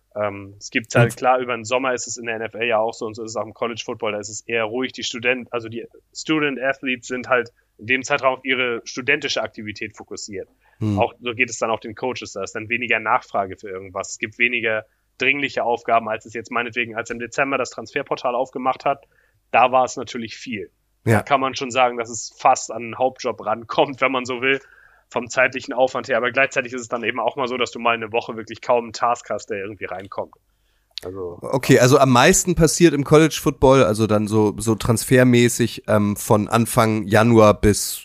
Es gibt halt, klar, über den Sommer ist es in der NFL ja auch so und so ist es auch im College Football, da ist es eher ruhig. Die Student Athletes sind halt in dem Zeitraum auf ihre studentische Aktivität fokussiert. Auch so geht es dann auch den Coaches, da ist dann weniger Nachfrage für irgendwas. Es gibt weniger dringliche Aufgaben, als es jetzt meinetwegen, als im Dezember das Transferportal aufgemacht hat, da war es natürlich viel. Ja. Da kann man schon sagen, dass es fast an einen Hauptjob rankommt, wenn man so will, vom zeitlichen Aufwand her. Aber gleichzeitig ist es dann eben auch mal so, dass du mal eine Woche wirklich kaum einen Task hast, der irgendwie reinkommt. Okay, also am meisten passiert im College Football, also dann so transfermäßig von Anfang Januar bis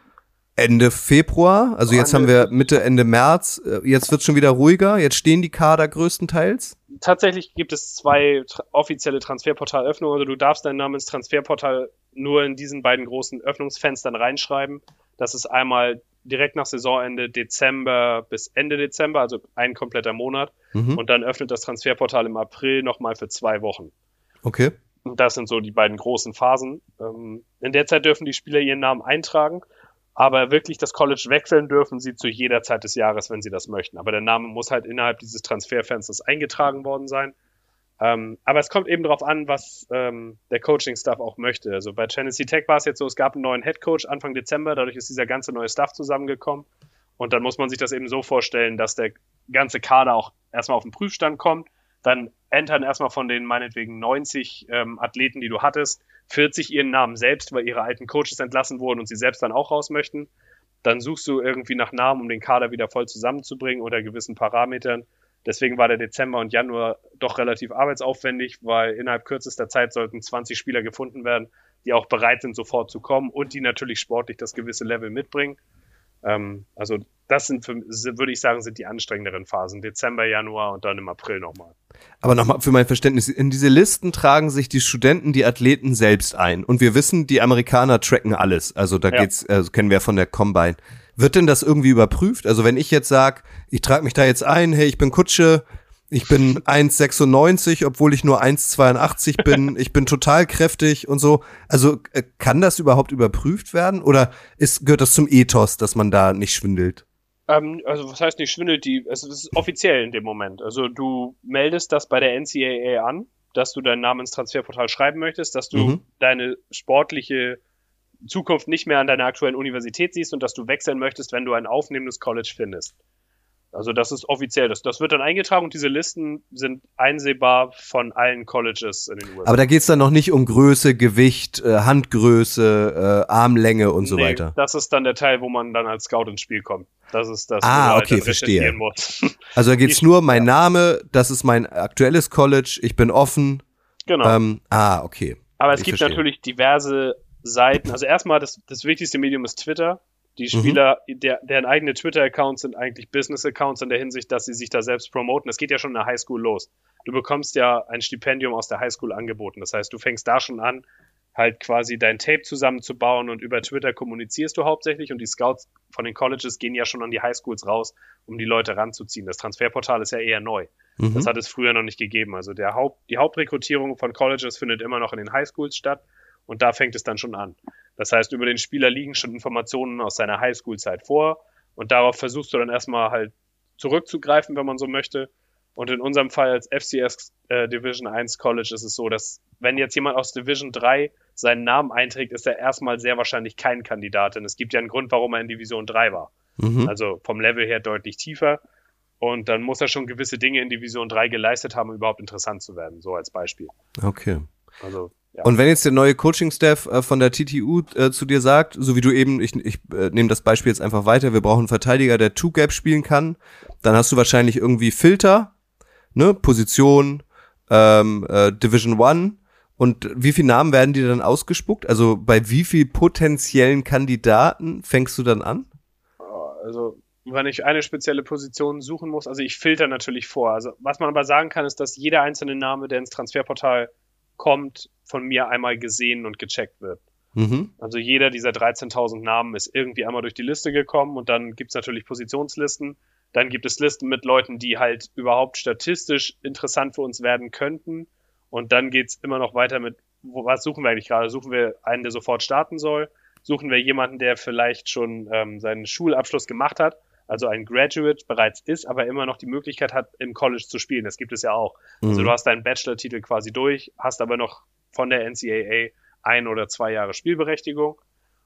Ende Februar. Also jetzt haben wir Mitte, Ende März. Jetzt wird es schon wieder ruhiger. Jetzt stehen die Kader größtenteils. Tatsächlich gibt es 2 offizielle Transferportalöffnungen. Also du darfst deinen Namen ins Transferportal nur in diesen beiden großen Öffnungsfenstern reinschreiben. Das ist einmal direkt nach Saisonende Dezember bis Ende Dezember, also ein kompletter Monat. Und dann öffnet das Transferportal im April nochmal für 2 Wochen. Okay. Und das sind so die beiden großen Phasen. In der Zeit dürfen die Spieler ihren Namen eintragen, aber wirklich das College wechseln dürfen sie zu jeder Zeit des Jahres, wenn sie das möchten. Aber der Name muss halt innerhalb dieses Transferfensters eingetragen worden sein. Aber es kommt eben darauf an, was der Coaching-Staff auch möchte. Also bei Tennessee Tech war es jetzt so, es gab einen neuen Headcoach Anfang Dezember, dadurch ist dieser ganze neue Staff zusammengekommen. Und dann muss man sich das eben so vorstellen, dass der ganze Kader auch erstmal auf den Prüfstand kommt. Dann entern erstmal von den meinetwegen 90 Athleten, die du hattest, 40 ihren Namen selbst, weil ihre alten Coaches entlassen wurden und sie selbst dann auch raus möchten. Dann suchst du irgendwie nach Namen, um den Kader wieder voll zusammenzubringen oder gewissen Parametern. Deswegen war der Dezember und Januar doch relativ arbeitsaufwendig, weil innerhalb kürzester Zeit sollten 20 Spieler gefunden werden, die auch bereit sind, sofort zu kommen und die natürlich sportlich das gewisse Level mitbringen. Also das sind, würde ich sagen, sind die anstrengenderen Phasen. Dezember, Januar und dann im April nochmal. Aber nochmal für mein Verständnis, in diese Listen tragen sich die Studenten, die Athleten selbst ein. Und wir wissen, die Amerikaner tracken alles. Also da geht's, kennen wir von der Combine. Wird denn das irgendwie überprüft? Also wenn ich jetzt sage, ich trage mich da jetzt ein, hey, ich bin Kutsche, ich bin 1,96, obwohl ich nur 1,82 bin, ich bin total kräftig und so. Also kann das überhaupt überprüft werden? Oder gehört das zum Ethos, dass man da nicht schwindelt? Also was heißt nicht schwindelt? Es ist offiziell in dem Moment. Also du meldest das bei der NCAA an, dass du deinen Namen ins Transferportal schreiben möchtest, dass du deine sportliche Zukunft nicht mehr an deiner aktuellen Universität siehst und dass du wechseln möchtest, wenn du ein aufnehmendes College findest. Also das ist offiziell. Das wird dann eingetragen und diese Listen sind einsehbar von allen Colleges in den USA. Aber da geht's dann noch nicht um Größe, Gewicht, Handgröße, Armlänge und so weiter? Das ist dann der Teil, wo man dann als Scout ins Spiel kommt. Das ist das, wo man halt dann recherchieren muss. Also da geht's nur mein Name, das ist mein aktuelles College, ich bin offen. Genau. Okay. Aber es gibt natürlich diverse Seiten. Also erstmal, das wichtigste Medium ist Twitter. Die Spieler, deren eigene Twitter-Accounts sind eigentlich Business-Accounts in der Hinsicht, dass sie sich da selbst promoten. Das geht ja schon in der Highschool los. Du bekommst ja ein Stipendium aus der Highschool angeboten. Das heißt, du fängst da schon an, halt quasi dein Tape zusammenzubauen und über Twitter kommunizierst du hauptsächlich und die Scouts von den Colleges gehen ja schon an die Highschools raus, um die Leute ranzuziehen. Das Transferportal ist ja eher neu. Das hat es früher noch nicht gegeben. Also die Hauptrekrutierung von Colleges findet immer noch in den Highschools statt und da fängt es dann schon an. Das heißt, über den Spieler liegen schon Informationen aus seiner Highschool-Zeit vor und darauf versuchst du dann erstmal halt zurückzugreifen, wenn man so möchte. Und in unserem Fall als FCS Division 1 College ist es so, dass wenn jetzt jemand aus Division 3 seinen Namen einträgt, ist er erstmal sehr wahrscheinlich kein Kandidat. Denn es gibt ja einen Grund, warum er in Division 3 war. Also vom Level her deutlich tiefer. Und dann muss er schon gewisse Dinge in Division 3 geleistet haben, um überhaupt interessant zu werden. So als Beispiel. Okay. Also, ja. Und wenn jetzt der neue Coaching-Staff von der TTU zu dir sagt, so wie du eben, ich nehme das Beispiel jetzt einfach weiter, wir brauchen einen Verteidiger, der Two-Gap spielen kann, dann hast du wahrscheinlich irgendwie Filter, ne, Position, Division 1 und wie viele Namen werden dir dann ausgespuckt? Also bei wie viel potenziellen Kandidaten fängst du dann an? Also wenn ich eine spezielle Position suchen muss, also ich filter natürlich vor. Also was man aber sagen kann, ist, dass jeder einzelne Name, der ins Transferportal kommt, von mir einmal gesehen und gecheckt wird. Also jeder dieser 13.000 Namen ist irgendwie einmal durch die Liste gekommen und dann gibt's natürlich Positionslisten. Dann gibt es Listen mit Leuten, die halt überhaupt statistisch interessant für uns werden könnten. Und dann geht's immer noch weiter mit, was suchen wir eigentlich gerade? Suchen wir einen, der sofort starten soll? Suchen wir jemanden, der vielleicht schon seinen Schulabschluss gemacht hat, also ein Graduate bereits ist, aber immer noch die Möglichkeit hat, im College zu spielen? Das gibt es ja auch. Also du hast deinen Bachelor-Titel quasi durch, hast aber noch von der NCAA 1 oder 2 Jahre Spielberechtigung.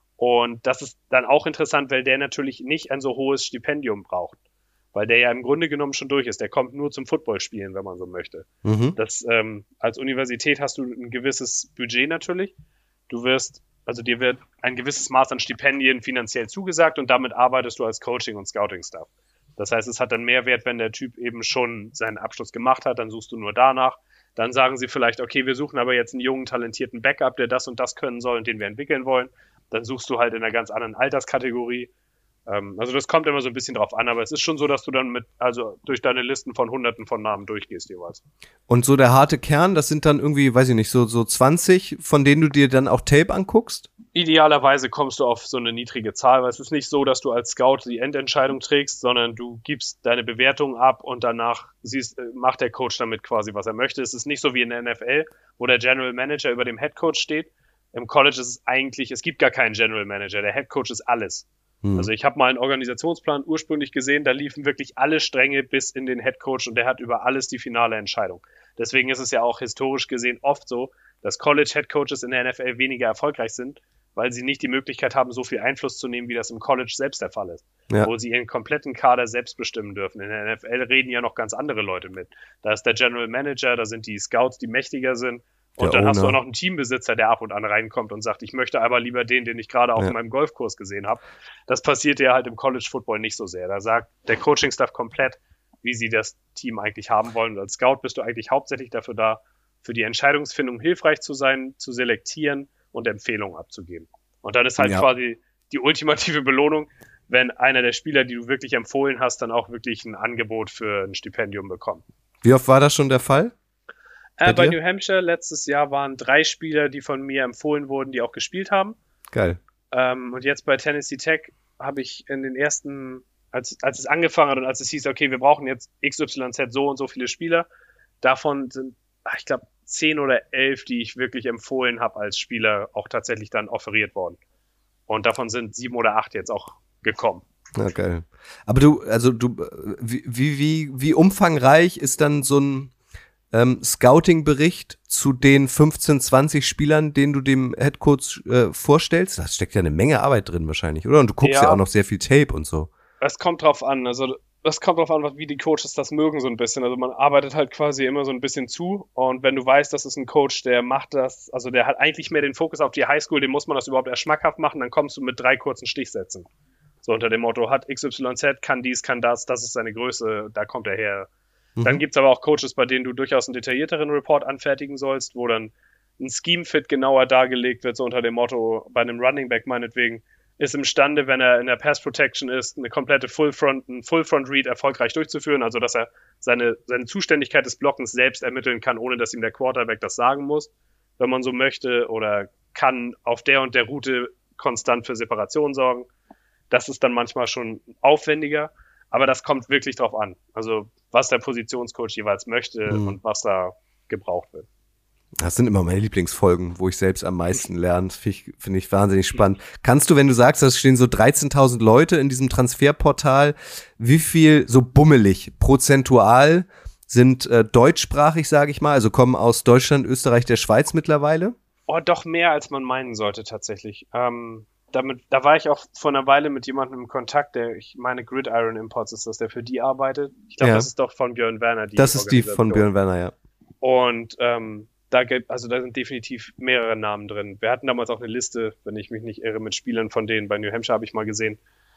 Und das ist dann auch interessant, weil der natürlich nicht ein so hohes Stipendium braucht. Weil der ja im Grunde genommen schon durch ist. Der kommt nur zum Football-Spielen, wenn man so möchte. Das, als Universität hast du ein gewisses Budget natürlich. Dir wird ein gewisses Maß an Stipendien finanziell zugesagt und damit arbeitest du als Coaching- und Scouting-Staff. Das heißt, es hat dann mehr Wert, wenn der Typ eben schon seinen Abschluss gemacht hat, dann suchst du nur danach. Dann sagen sie vielleicht, okay, wir suchen aber jetzt einen jungen, talentierten Backup, der das und das können soll und den wir entwickeln wollen. Dann suchst du halt in einer ganz anderen Alterskategorie. Also das kommt immer so ein bisschen drauf an, aber es ist schon so, dass du dann durch deine Listen von Hunderten von Namen durchgehst jeweils. Und so der harte Kern, das sind dann irgendwie, weiß ich nicht, so 20, von denen du dir dann auch Tape anguckst? Idealerweise kommst du auf so eine niedrige Zahl, weil es ist nicht so, dass du als Scout die Endentscheidung trägst, sondern du gibst deine Bewertung ab und danach macht der Coach damit quasi, was er möchte. Es ist nicht so wie in der NFL, wo der General Manager über dem Head Coach steht. Im College ist es eigentlich, es gibt gar keinen General Manager, der Head Coach ist alles. Also ich habe mal einen Organisationsplan ursprünglich gesehen, da liefen wirklich alle Stränge bis in den Headcoach und der hat über alles die finale Entscheidung. Deswegen ist es ja auch historisch gesehen oft so, dass College-Headcoaches in der NFL weniger erfolgreich sind, weil sie nicht die Möglichkeit haben, so viel Einfluss zu nehmen, wie das im College selbst der Fall ist. Ja. Wo sie ihren kompletten Kader selbst bestimmen dürfen. In der NFL reden ja noch ganz andere Leute mit. Da ist der General Manager, da sind die Scouts, die mächtiger sind. Und dann hast du auch noch einen Teambesitzer, der ab und an reinkommt und sagt, ich möchte aber lieber den ich gerade auf meinem Golfkurs gesehen habe. Das passiert ja halt im College Football nicht so sehr. Da sagt der Coaching-Staff komplett, wie sie das Team eigentlich haben wollen. Und als Scout bist du eigentlich hauptsächlich dafür da, für die Entscheidungsfindung hilfreich zu sein, zu selektieren und Empfehlungen abzugeben. Und dann ist halt quasi die ultimative Belohnung, wenn einer der Spieler, die du wirklich empfohlen hast, dann auch wirklich ein Angebot für ein Stipendium bekommt. Wie oft war das schon der Fall? Bei New Hampshire letztes Jahr waren 3 Spieler, die von mir empfohlen wurden, die auch gespielt haben. Geil. Und jetzt bei Tennessee Tech habe ich in den ersten, als es angefangen hat und als es hieß, okay, wir brauchen jetzt XYZ so und so viele Spieler, davon sind, ich glaube, 10 oder 11, die ich wirklich empfohlen habe als Spieler, auch tatsächlich dann offeriert worden. Und davon sind 7 oder 8 jetzt auch gekommen. Ja, geil. Aber wie umfangreich ist dann so ein Scouting-Bericht zu den 15, 20 Spielern, denen du dem Headcoach vorstellst? Da steckt ja eine Menge Arbeit drin wahrscheinlich, oder? Und du guckst ja auch noch sehr viel Tape und so. Es kommt drauf an, wie die Coaches das mögen so ein bisschen. Also man arbeitet halt quasi immer so ein bisschen zu und wenn du weißt, das ist ein Coach, der macht das, also der hat eigentlich mehr den Fokus auf die Highschool, dem muss man das überhaupt erst schmackhaft machen, dann kommst du mit 3 kurzen Stichsätzen. So unter dem Motto, hat XYZ, kann dies, kann das ist seine Größe, da kommt er her. Dann gibt's aber auch Coaches, bei denen du durchaus einen detaillierteren Report anfertigen sollst, wo dann ein Scheme-Fit genauer dargelegt wird, so unter dem Motto, bei einem Running Back meinetwegen, ist imstande, wenn er in der Pass Protection ist, eine komplette einen Full-Front Read erfolgreich durchzuführen, also dass er seine Zuständigkeit des Blockens selbst ermitteln kann, ohne dass ihm der Quarterback das sagen muss, wenn man so möchte, oder kann auf der und der Route konstant für Separation sorgen. Das ist dann manchmal schon aufwendiger, aber das kommt wirklich drauf an. Also was der Positionscoach jeweils möchte und was da gebraucht wird. Das sind immer meine Lieblingsfolgen, wo ich selbst am meisten lerne. Finde ich wahnsinnig spannend. Kannst du, wenn du sagst, es stehen so 13.000 Leute in diesem Transferportal, wie viel so bummelig prozentual sind deutschsprachig, sage ich mal, also kommen aus Deutschland, Österreich, der Schweiz mittlerweile? Oh, doch mehr, als man meinen sollte tatsächlich. Da war ich auch vor einer Weile mit jemandem im Kontakt, ich meine Gridiron Imports ist das, der für die arbeitet. Ich glaube, das ist doch von Björn Werner. Das ist die von Björn Werner, ja. Und da sind definitiv mehrere Namen drin. Wir hatten damals auch eine Liste, wenn ich mich nicht irre, mit Spielern von denen. Bei New Hampshire habe ich mal gesehen.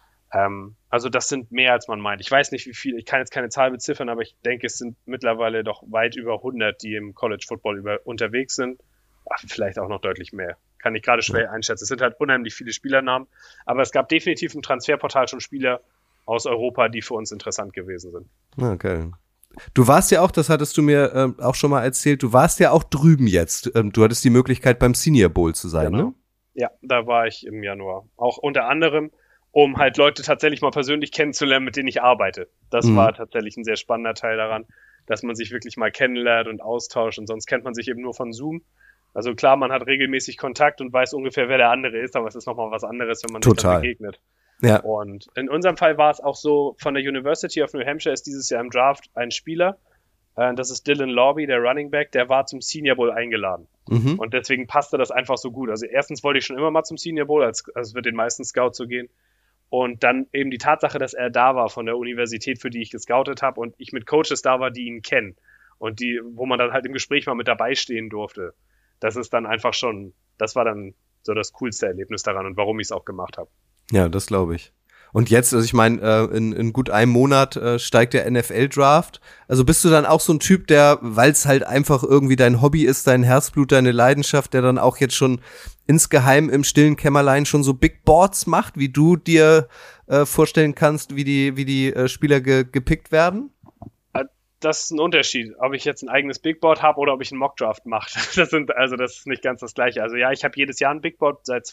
Also das sind mehr, als man meint. Ich weiß nicht, wie viel, ich kann jetzt keine Zahl beziffern, aber ich denke, es sind mittlerweile doch weit über 100, die im College Football unterwegs sind. Vielleicht auch noch deutlich mehr. Kann ich gerade schwer einschätzen. Es sind halt unheimlich viele Spielernamen. Aber es gab definitiv im Transferportal schon Spieler aus Europa, die für uns interessant gewesen sind. Okay. Du warst ja auch, das hattest du mir auch schon mal erzählt, du warst ja auch drüben jetzt. Du hattest die Möglichkeit, beim Senior Bowl zu sein, genau. Ne? Ja, da war ich im Januar. Auch unter anderem, um halt Leute tatsächlich mal persönlich kennenzulernen, mit denen ich arbeite. Das war tatsächlich ein sehr spannender Teil daran, dass man sich wirklich mal kennenlernt und austauscht. Und sonst kennt man sich eben nur von Zoom. Also klar, man hat regelmäßig Kontakt und weiß ungefähr, wer der andere ist, aber es ist nochmal was anderes, wenn man sich dann begegnet. Ja. Und in unserem Fall war es auch so, von der University of New Hampshire ist dieses Jahr im Draft ein Spieler, das ist Dylan Lawby, der Running Back, der war zum Senior Bowl eingeladen. Und deswegen passte das einfach so gut. Also erstens wollte ich schon immer mal zum Senior Bowl, als es wird den meisten Scouts so gehen. Und dann eben die Tatsache, dass er da war von der Universität, für die ich gescoutet habe und ich mit Coaches da war, die ihn kennen und wo man dann halt im Gespräch mal mit dabei stehen durfte. Das ist dann einfach schon, das war dann so das coolste Erlebnis daran und warum ich es auch gemacht habe. Ja, das glaube ich. Und jetzt, also ich meine, in gut einem Monat steigt der NFL-Draft. Also bist du dann auch so ein Typ, der, weil es halt einfach irgendwie dein Hobby ist, dein Herzblut, deine Leidenschaft, der dann auch jetzt schon insgeheim im stillen Kämmerlein schon so Big Boards macht, wie du dir vorstellen kannst, wie die Spieler gepickt werden? Das ist ein Unterschied, ob ich jetzt ein eigenes Big Board habe oder ob ich einen Mockdraft mache. Das ist nicht ganz das Gleiche. Also ja, ich habe jedes Jahr ein Big Board, seit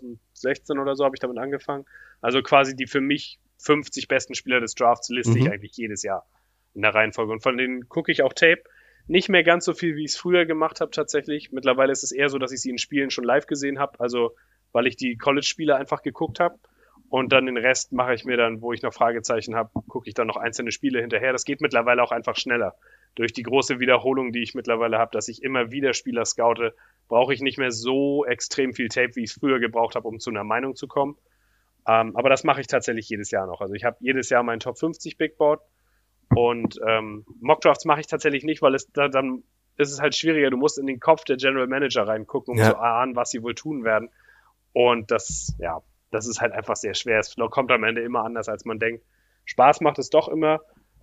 2016 oder so habe ich damit angefangen. Also quasi die für mich 50 besten Spieler des Drafts liste ich eigentlich jedes Jahr in der Reihenfolge. Und von denen gucke ich auch Tape. Nicht mehr ganz so viel, wie ich es früher gemacht habe tatsächlich. Mittlerweile ist es eher so, dass ich sie in Spielen schon live gesehen habe, also weil ich die College-Spiele einfach geguckt habe. Und dann den Rest mache ich mir dann, wo ich noch Fragezeichen habe, gucke ich dann noch einzelne Spiele hinterher. Das geht mittlerweile auch einfach schneller. Durch die große Wiederholung, die ich mittlerweile habe, dass ich immer wieder Spieler scoute, brauche ich nicht mehr so extrem viel Tape, wie ich es früher gebraucht habe, um zu einer Meinung zu kommen. Aber das mache ich tatsächlich jedes Jahr noch. Also ich habe jedes Jahr mein Top 50 Big Board und Mockdrafts mache ich tatsächlich nicht, weil dann ist es halt schwieriger. Du musst in den Kopf der General Manager reingucken, um zu ahnen, was sie wohl tun werden. Und das ist halt einfach sehr schwer. Es kommt am Ende immer anders, als man denkt. Spaß macht es doch immer.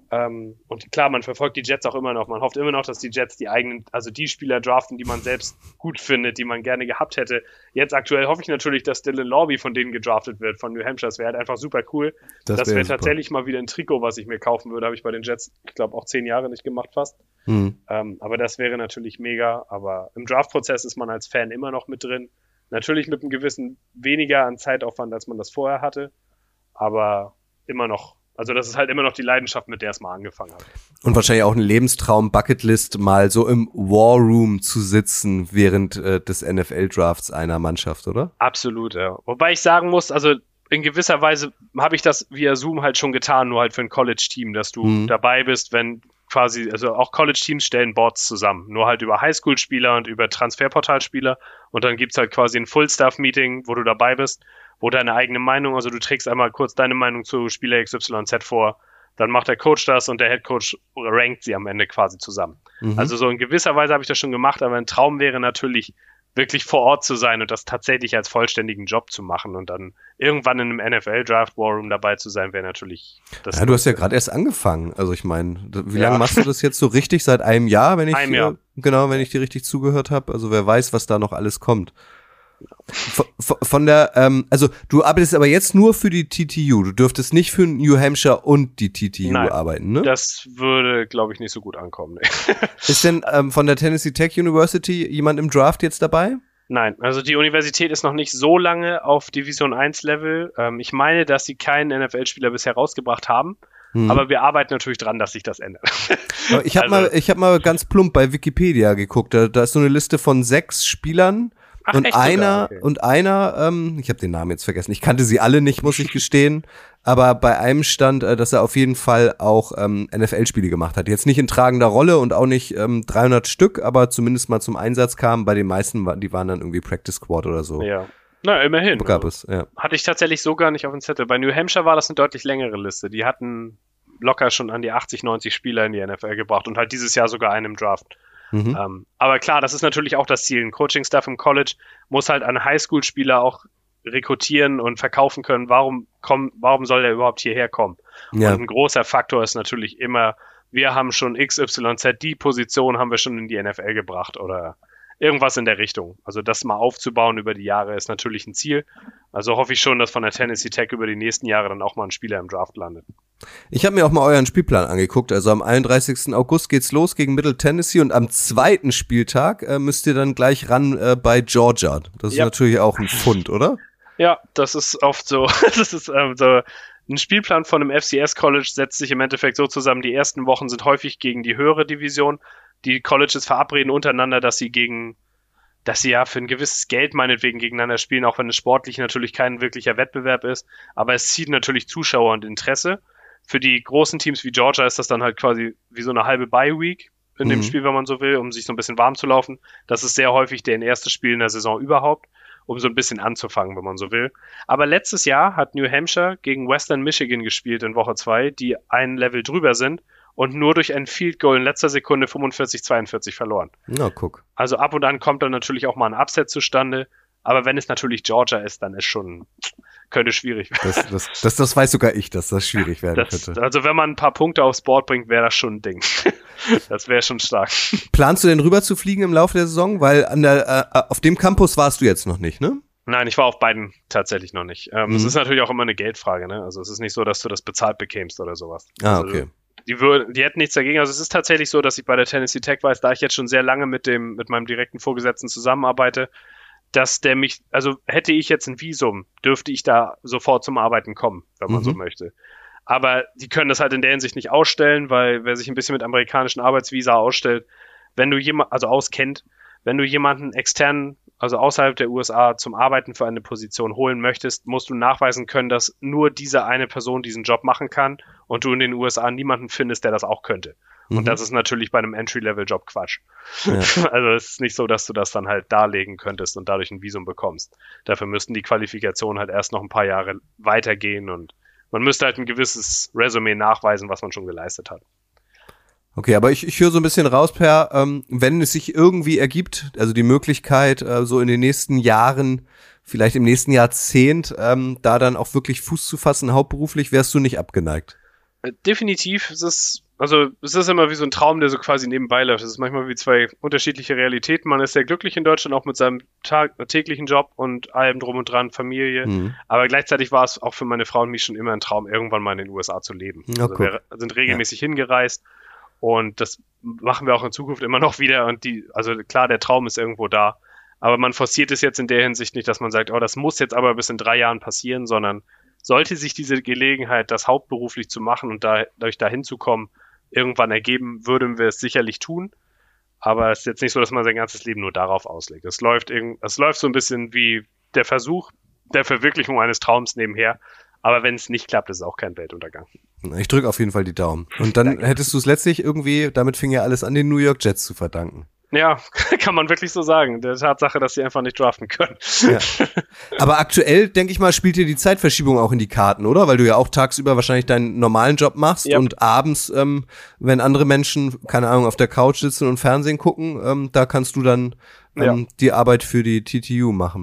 Und klar, man verfolgt die Jets auch immer noch. Man hofft immer noch, dass die Jets die Spieler draften, die man selbst gut findet, die man gerne gehabt hätte. Jetzt aktuell hoffe ich natürlich, dass Dylan Lawby von denen gedraftet wird, von New Hampshire. Das wäre halt einfach super cool. Das wäre tatsächlich mal wieder ein Trikot, was ich mir kaufen würde. Habe ich bei den Jets, ich glaube, auch 10 Jahre nicht gemacht fast. Aber das wäre natürlich mega. Aber im Draftprozess ist man als Fan immer noch mit drin. Natürlich mit einem gewissen weniger an Zeitaufwand, als man das vorher hatte. Aber immer noch. Also das ist halt immer noch die Leidenschaft, mit der es mal angefangen hat. Und wahrscheinlich auch ein Lebenstraum, Bucketlist, mal so im War Room zu sitzen während des NFL-Drafts einer Mannschaft, oder? Absolut, ja. Wobei ich sagen muss, also in gewisser Weise habe ich das via Zoom halt schon getan, nur halt für ein College-Team, dass du dabei bist, wenn quasi, also auch College-Teams stellen Boards zusammen, nur halt über Highschool-Spieler und über Transferportal-Spieler und dann gibt's halt quasi ein Full-Staff-Meeting, wo du dabei bist, wo deine eigene Meinung, also du trägst einmal kurz deine Meinung zu Spieler XYZ vor, dann macht der Coach das und der Headcoach rankt sie am Ende quasi zusammen. Also so in gewisser Weise habe ich das schon gemacht, aber ein Traum wäre natürlich, wirklich vor Ort zu sein und das tatsächlich als vollständigen Job zu machen und dann irgendwann in einem NFL-Draft-War-Room dabei zu sein, wäre natürlich das. Ja, du hast ja gerade erst angefangen. Also ich meine, wie lange machst du das jetzt so richtig? Seit einem Jahr, wenn ich dir richtig zugehört habe? Also wer weiß, was da noch alles kommt. Von der, also du arbeitest aber jetzt nur für die TTU. Du dürftest nicht für New Hampshire und die TTU arbeiten, ne? Das würde, glaube ich, nicht so gut ankommen. Ne? Ist denn von der Tennessee Tech University jemand im Draft jetzt dabei? Nein, also die Universität ist noch nicht so lange auf Division 1 Level. Ich meine, dass sie keinen NFL-Spieler bisher rausgebracht haben. Aber wir arbeiten natürlich dran, dass sich das ändert. Ich habe mal ganz plump bei Wikipedia geguckt. Da ist so eine Liste von 6 Spielern. Ach, und echt einer, sogar? Okay. Ich habe den Namen jetzt vergessen. Ich kannte sie alle nicht, muss ich gestehen. Aber bei einem stand, dass er auf jeden Fall auch NFL-Spiele gemacht hat. Jetzt nicht in tragender Rolle und auch nicht 300 Stück, aber zumindest mal zum Einsatz kam. Bei den meisten, die waren dann irgendwie Practice Squad oder so. Ja. Na, immerhin. Gab es, ja. Hatte ich tatsächlich so gar nicht auf dem Zettel. Bei New Hampshire war das eine deutlich längere Liste. Die hatten locker schon an die 80, 90 Spieler in die NFL gebracht und halt dieses Jahr sogar einen im Draft. Aber klar, das ist natürlich auch das Ziel. Ein Coaching-Staff im College muss halt an Highschool-Spieler auch rekrutieren und verkaufen können. Warum soll der überhaupt hierher kommen? Ja. Und ein großer Faktor ist natürlich immer, wir haben schon XYZ, die Position haben wir schon in die NFL gebracht oder irgendwas in der Richtung. Also das mal aufzubauen über die Jahre ist natürlich ein Ziel. Also hoffe ich schon, dass von der Tennessee Tech über die nächsten Jahre dann auch mal ein Spieler im Draft landet. Ich habe mir auch mal euren Spielplan angeguckt. Also am 31. August geht's los gegen Middle Tennessee und am 2. Spieltag müsst ihr dann gleich ran bei Georgia. Das ist natürlich auch ein Pfund, oder? Ja, das ist oft so. Das ist so ein Spielplan von einem FCS-College setzt sich im Endeffekt so zusammen. Die ersten Wochen sind häufig gegen die höhere Division. Die Colleges verabreden untereinander, dass sie ja für ein gewisses Geld meinetwegen gegeneinander spielen, auch wenn es sportlich natürlich kein wirklicher Wettbewerb ist. Aber es zieht natürlich Zuschauer und Interesse. Für die großen Teams wie Georgia ist das dann halt quasi wie so eine halbe Bye-Week in dem Spiel, wenn man so will, um sich so ein bisschen warm zu laufen. Das ist sehr häufig deren erstes Spiel in der Saison überhaupt, um so ein bisschen anzufangen, wenn man so will. Aber letztes Jahr hat New Hampshire gegen Western Michigan gespielt in Woche 2, die ein Level drüber sind und nur durch ein Field Goal in letzter Sekunde 45-42 verloren. Na, guck. Also ab und an kommt dann natürlich auch mal ein Upset zustande, aber wenn es natürlich Georgia ist, dann könnte schwierig werden. Das weiß sogar ich, dass das schwierig werden könnte. Also wenn man ein paar Punkte aufs Board bringt, wäre das schon ein Ding. Das wäre schon stark. Planst du denn rüber zu fliegen im Laufe der Saison? Weil auf dem Campus warst du jetzt noch nicht, ne? Nein, ich war auf beiden tatsächlich noch nicht. Es ist natürlich auch immer eine Geldfrage, ne? Also es ist nicht so, dass du das bezahlt bekämst oder sowas. Okay. Also, die hätten nichts dagegen. Also es ist tatsächlich so, dass ich bei der Tennessee Tech weiß, da ich jetzt schon sehr lange mit meinem direkten Vorgesetzten zusammenarbeite, dass der mich, also hätte ich jetzt ein Visum, dürfte ich da sofort zum Arbeiten kommen, wenn man so möchte. Aber die können das halt in der Hinsicht nicht ausstellen, weil wer sich ein bisschen mit amerikanischen Arbeitsvisa ausstellt, wenn du jemanden externen, also außerhalb der USA zum Arbeiten für eine Position holen möchtest, musst du nachweisen können, dass nur diese eine Person diesen Job machen kann und du in den USA niemanden findest, der das auch könnte. Und das ist natürlich bei einem Entry-Level-Job Quatsch. Ja. Also es ist nicht so, dass du das dann halt darlegen könntest und dadurch ein Visum bekommst. Dafür müssten die Qualifikationen halt erst noch ein paar Jahre weitergehen und man müsste halt ein gewisses Resümee nachweisen, was man schon geleistet hat. Okay, aber ich höre so ein bisschen raus, Per, wenn es sich irgendwie ergibt, also die Möglichkeit, so in den nächsten Jahren, vielleicht im nächsten Jahrzehnt, da dann auch wirklich Fuß zu fassen, hauptberuflich, wärst du nicht abgeneigt? Definitiv. Es ist immer wie so ein Traum, der so quasi nebenbei läuft. Es ist manchmal wie zwei unterschiedliche Realitäten. Man ist sehr glücklich in Deutschland, auch mit seinem täglichen Job und allem drum und dran, Familie. Aber gleichzeitig war es auch für meine Frau und mich schon immer ein Traum, irgendwann mal in den USA zu leben. Also wir sind regelmäßig hingereist und das machen wir auch in Zukunft immer noch wieder. Und also klar, der Traum ist irgendwo da. Aber man forciert es jetzt in der Hinsicht nicht, dass man sagt, oh, das muss jetzt aber bis in 3 Jahren passieren, sondern sollte sich diese Gelegenheit, das hauptberuflich zu machen und dadurch dahin zu kommen, irgendwann ergeben, würden wir es sicherlich tun. Aber es ist jetzt nicht so, dass man sein ganzes Leben nur darauf auslegt. Es läuft so ein bisschen wie der Versuch der Verwirklichung eines Traums nebenher. Aber wenn es nicht klappt, ist es auch kein Weltuntergang. Ich drücke auf jeden Fall die Daumen. Und dann hättest du es letztlich irgendwie, damit fing ja alles an, den New York Jets zu verdanken. Ja, kann man wirklich so sagen. Der Tatsache, dass sie einfach nicht draften können. Ja. Aber aktuell, denke ich mal, spielt dir die Zeitverschiebung auch in die Karten, oder? Weil du ja auch tagsüber wahrscheinlich deinen normalen Job machst und abends, wenn andere Menschen, keine Ahnung, auf der Couch sitzen und Fernsehen gucken, da kannst du dann die Arbeit für die TTU machen.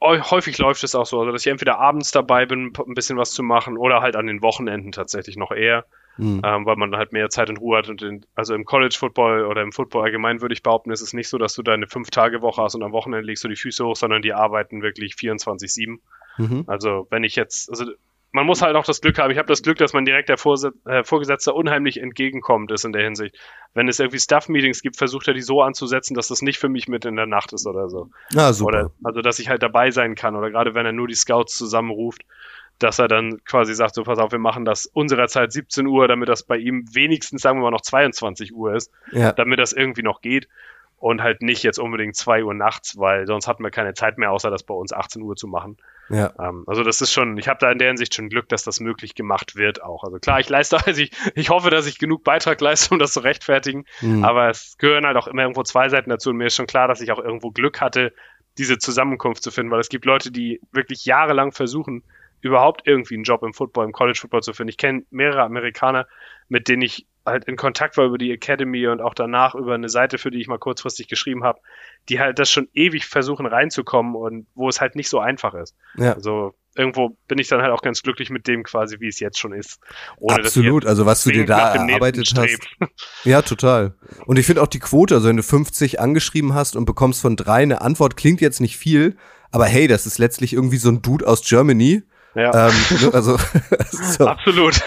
häufig läuft es auch so, also dass ich entweder abends dabei bin, ein bisschen was zu machen oder halt an den Wochenenden tatsächlich noch eher, weil man halt mehr Zeit und Ruhe hat. Und also im College Football oder im Football allgemein würde ich behaupten, ist es nicht so, dass du deine 5-Tage-Woche hast und am Wochenende legst du die Füße hoch, sondern die arbeiten wirklich 24/7. Also wenn ich jetzt, also man muss halt auch das Glück haben. Ich habe das Glück, dass mein direkter Vorgesetzter unheimlich entgegenkommend ist in der Hinsicht. Wenn es irgendwie Staff-Meetings gibt, versucht er die so anzusetzen, dass das nicht für mich mit in der Nacht ist oder so. Ah, super. Oder, also, dass ich halt dabei sein kann. Oder gerade wenn er nur die Scouts zusammenruft, dass er dann quasi sagt, so pass auf, wir machen das unserer-Zeit 17 Uhr, damit das bei ihm wenigstens, sagen wir mal, noch 22 Uhr ist, damit das irgendwie noch geht. Und halt nicht jetzt unbedingt 2 Uhr nachts, weil sonst hatten wir keine Zeit mehr, außer das bei uns 18 Uhr zu machen. Ja. Also das ist schon, ich habe da in der Hinsicht schon Glück, dass das möglich gemacht wird auch. Also klar, ich hoffe, dass ich genug Beitrag leiste, um das zu rechtfertigen, aber es gehören halt auch immer irgendwo 2 Seiten dazu und mir ist schon klar, dass ich auch irgendwo Glück hatte, diese Zusammenkunft zu finden, weil es gibt Leute, die wirklich jahrelang versuchen, überhaupt irgendwie einen Job im Football, im College Football zu finden. Ich kenne mehrere Amerikaner, mit denen ich halt in Kontakt war über die Academy und auch danach über eine Seite, für die ich mal kurzfristig geschrieben habe, die halt das schon ewig versuchen reinzukommen und wo es halt nicht so einfach ist. Ja. Also irgendwo bin ich dann halt auch ganz glücklich mit dem quasi, wie es jetzt schon ist. Ohne, absolut, also was du dir da erarbeitet hast. Ja, total. Und ich finde auch die Quote, also wenn du 50 angeschrieben hast und bekommst von 3 eine Antwort, klingt jetzt nicht viel, aber hey, das ist letztlich irgendwie so ein Dude aus Germany. Ja. Also so. Absolut.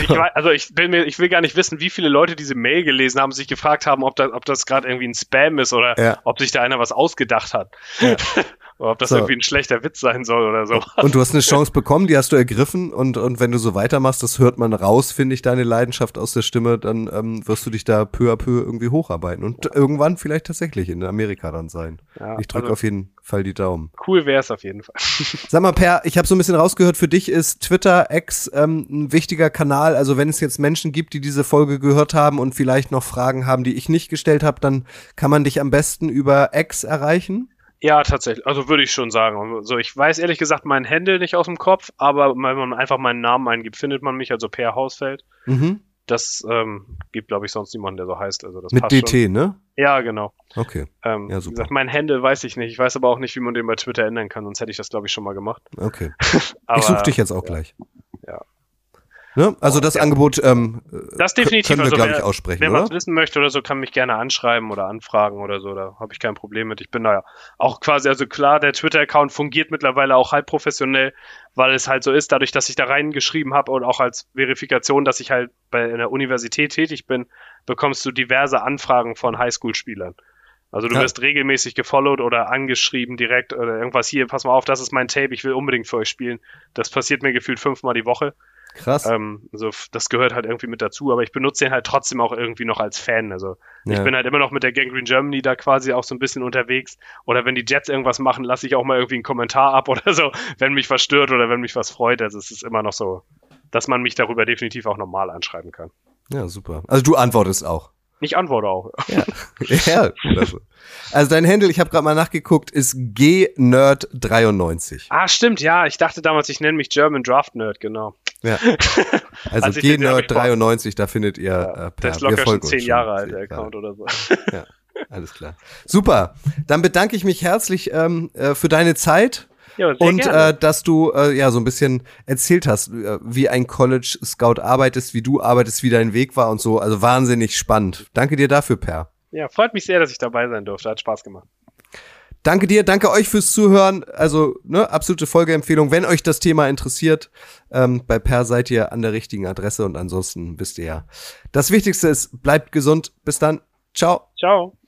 Ich will gar nicht wissen, wie viele Leute diese Mail gelesen haben, sich gefragt haben, ob das gerade irgendwie ein Spam ist oder ob sich da einer was ausgedacht hat. Ja. Oder ob das irgendwie ein schlechter Witz sein soll oder so. Und du hast eine Chance bekommen, die hast du ergriffen und wenn du so weitermachst, das hört man raus, finde ich, deine Leidenschaft aus der Stimme, dann wirst du dich da peu à peu irgendwie hocharbeiten und irgendwann vielleicht tatsächlich in Amerika dann sein. Ja, ich drücke auf jeden Fall die Daumen. Cool wäre es auf jeden Fall. Sag mal, Per, ich habe so ein bisschen rausgehört, für dich ist Twitter, X ein wichtiger Kanal. Also wenn es jetzt Menschen gibt, die diese Folge gehört haben und vielleicht noch Fragen haben, die ich nicht gestellt habe, dann kann man dich am besten über X erreichen? Ja, tatsächlich. Also würde ich schon sagen. Also ich weiß ehrlich gesagt meinen Handle nicht aus dem Kopf, aber wenn man einfach meinen Namen eingibt, findet man mich, also Per Hausfeld. Das gibt, glaube ich, sonst niemanden, der so heißt. Also das mit passt DT, schon. Ne? Ja, genau. Okay. Ja, super. Wie gesagt, mein Handle weiß ich nicht. Ich weiß aber auch nicht, wie man den bei Twitter ändern kann, sonst hätte ich das, glaube ich, schon mal gemacht. Okay. Aber, ich suche dich jetzt auch gleich. Ja. Ne? Also das Angebot das definitiv. können wir, glaube ich, aussprechen, wer oder? was wissen möchte oder so, kann mich gerne anschreiben oder anfragen oder so, da habe ich kein Problem mit. Ich bin da ja auch quasi, also klar, der Twitter-Account fungiert mittlerweile auch halb professionell, weil es halt so ist, dadurch, dass ich da reingeschrieben habe und auch als Verifikation, dass ich halt bei einer Universität tätig bin, bekommst du diverse Anfragen von Highschool-Spielern. Also du wirst regelmäßig gefollowt oder angeschrieben direkt oder irgendwas, hier, pass mal auf, das ist mein Tape, ich will unbedingt für euch spielen. Das passiert mir gefühlt 5-mal die Woche. Krass. Also das gehört halt irgendwie mit dazu, aber ich benutze den halt trotzdem auch irgendwie noch als Fan. Also ich bin halt immer noch mit der Gangrene Germany da quasi auch so ein bisschen unterwegs. Oder wenn die Jets irgendwas machen, lasse ich auch mal irgendwie einen Kommentar ab oder so, wenn mich was stört oder wenn mich was freut. Also es ist immer noch so, dass man mich darüber definitiv auch normal anschreiben kann. Ja, super. Also du antwortest auch. Ich antworte auch. Ja, also dein Handle, ich habe gerade mal nachgeguckt, ist GNerd93. Ah, stimmt, ja. Ich dachte damals, ich nenne mich German Draft Nerd, genau. Ja. Also GNerd93, da findet ihr Per. Der ist locker schon 10 Jahre alt, der Account oder so. Ja, alles klar. Super. Dann bedanke ich mich herzlich für deine Zeit. Ja, und dass du so ein bisschen erzählt hast, wie ein College Scout arbeitest, wie du arbeitest, wie dein Weg war und so. Also wahnsinnig spannend. Danke dir dafür, Per. Ja, freut mich sehr, dass ich dabei sein durfte. Hat Spaß gemacht. Danke dir, danke euch fürs Zuhören. Also absolute Folgeempfehlung, wenn euch das Thema interessiert. Bei Per seid ihr an der richtigen Adresse und ansonsten wisst ihr ja. Das Wichtigste ist, bleibt gesund. Bis dann. Ciao. Ciao.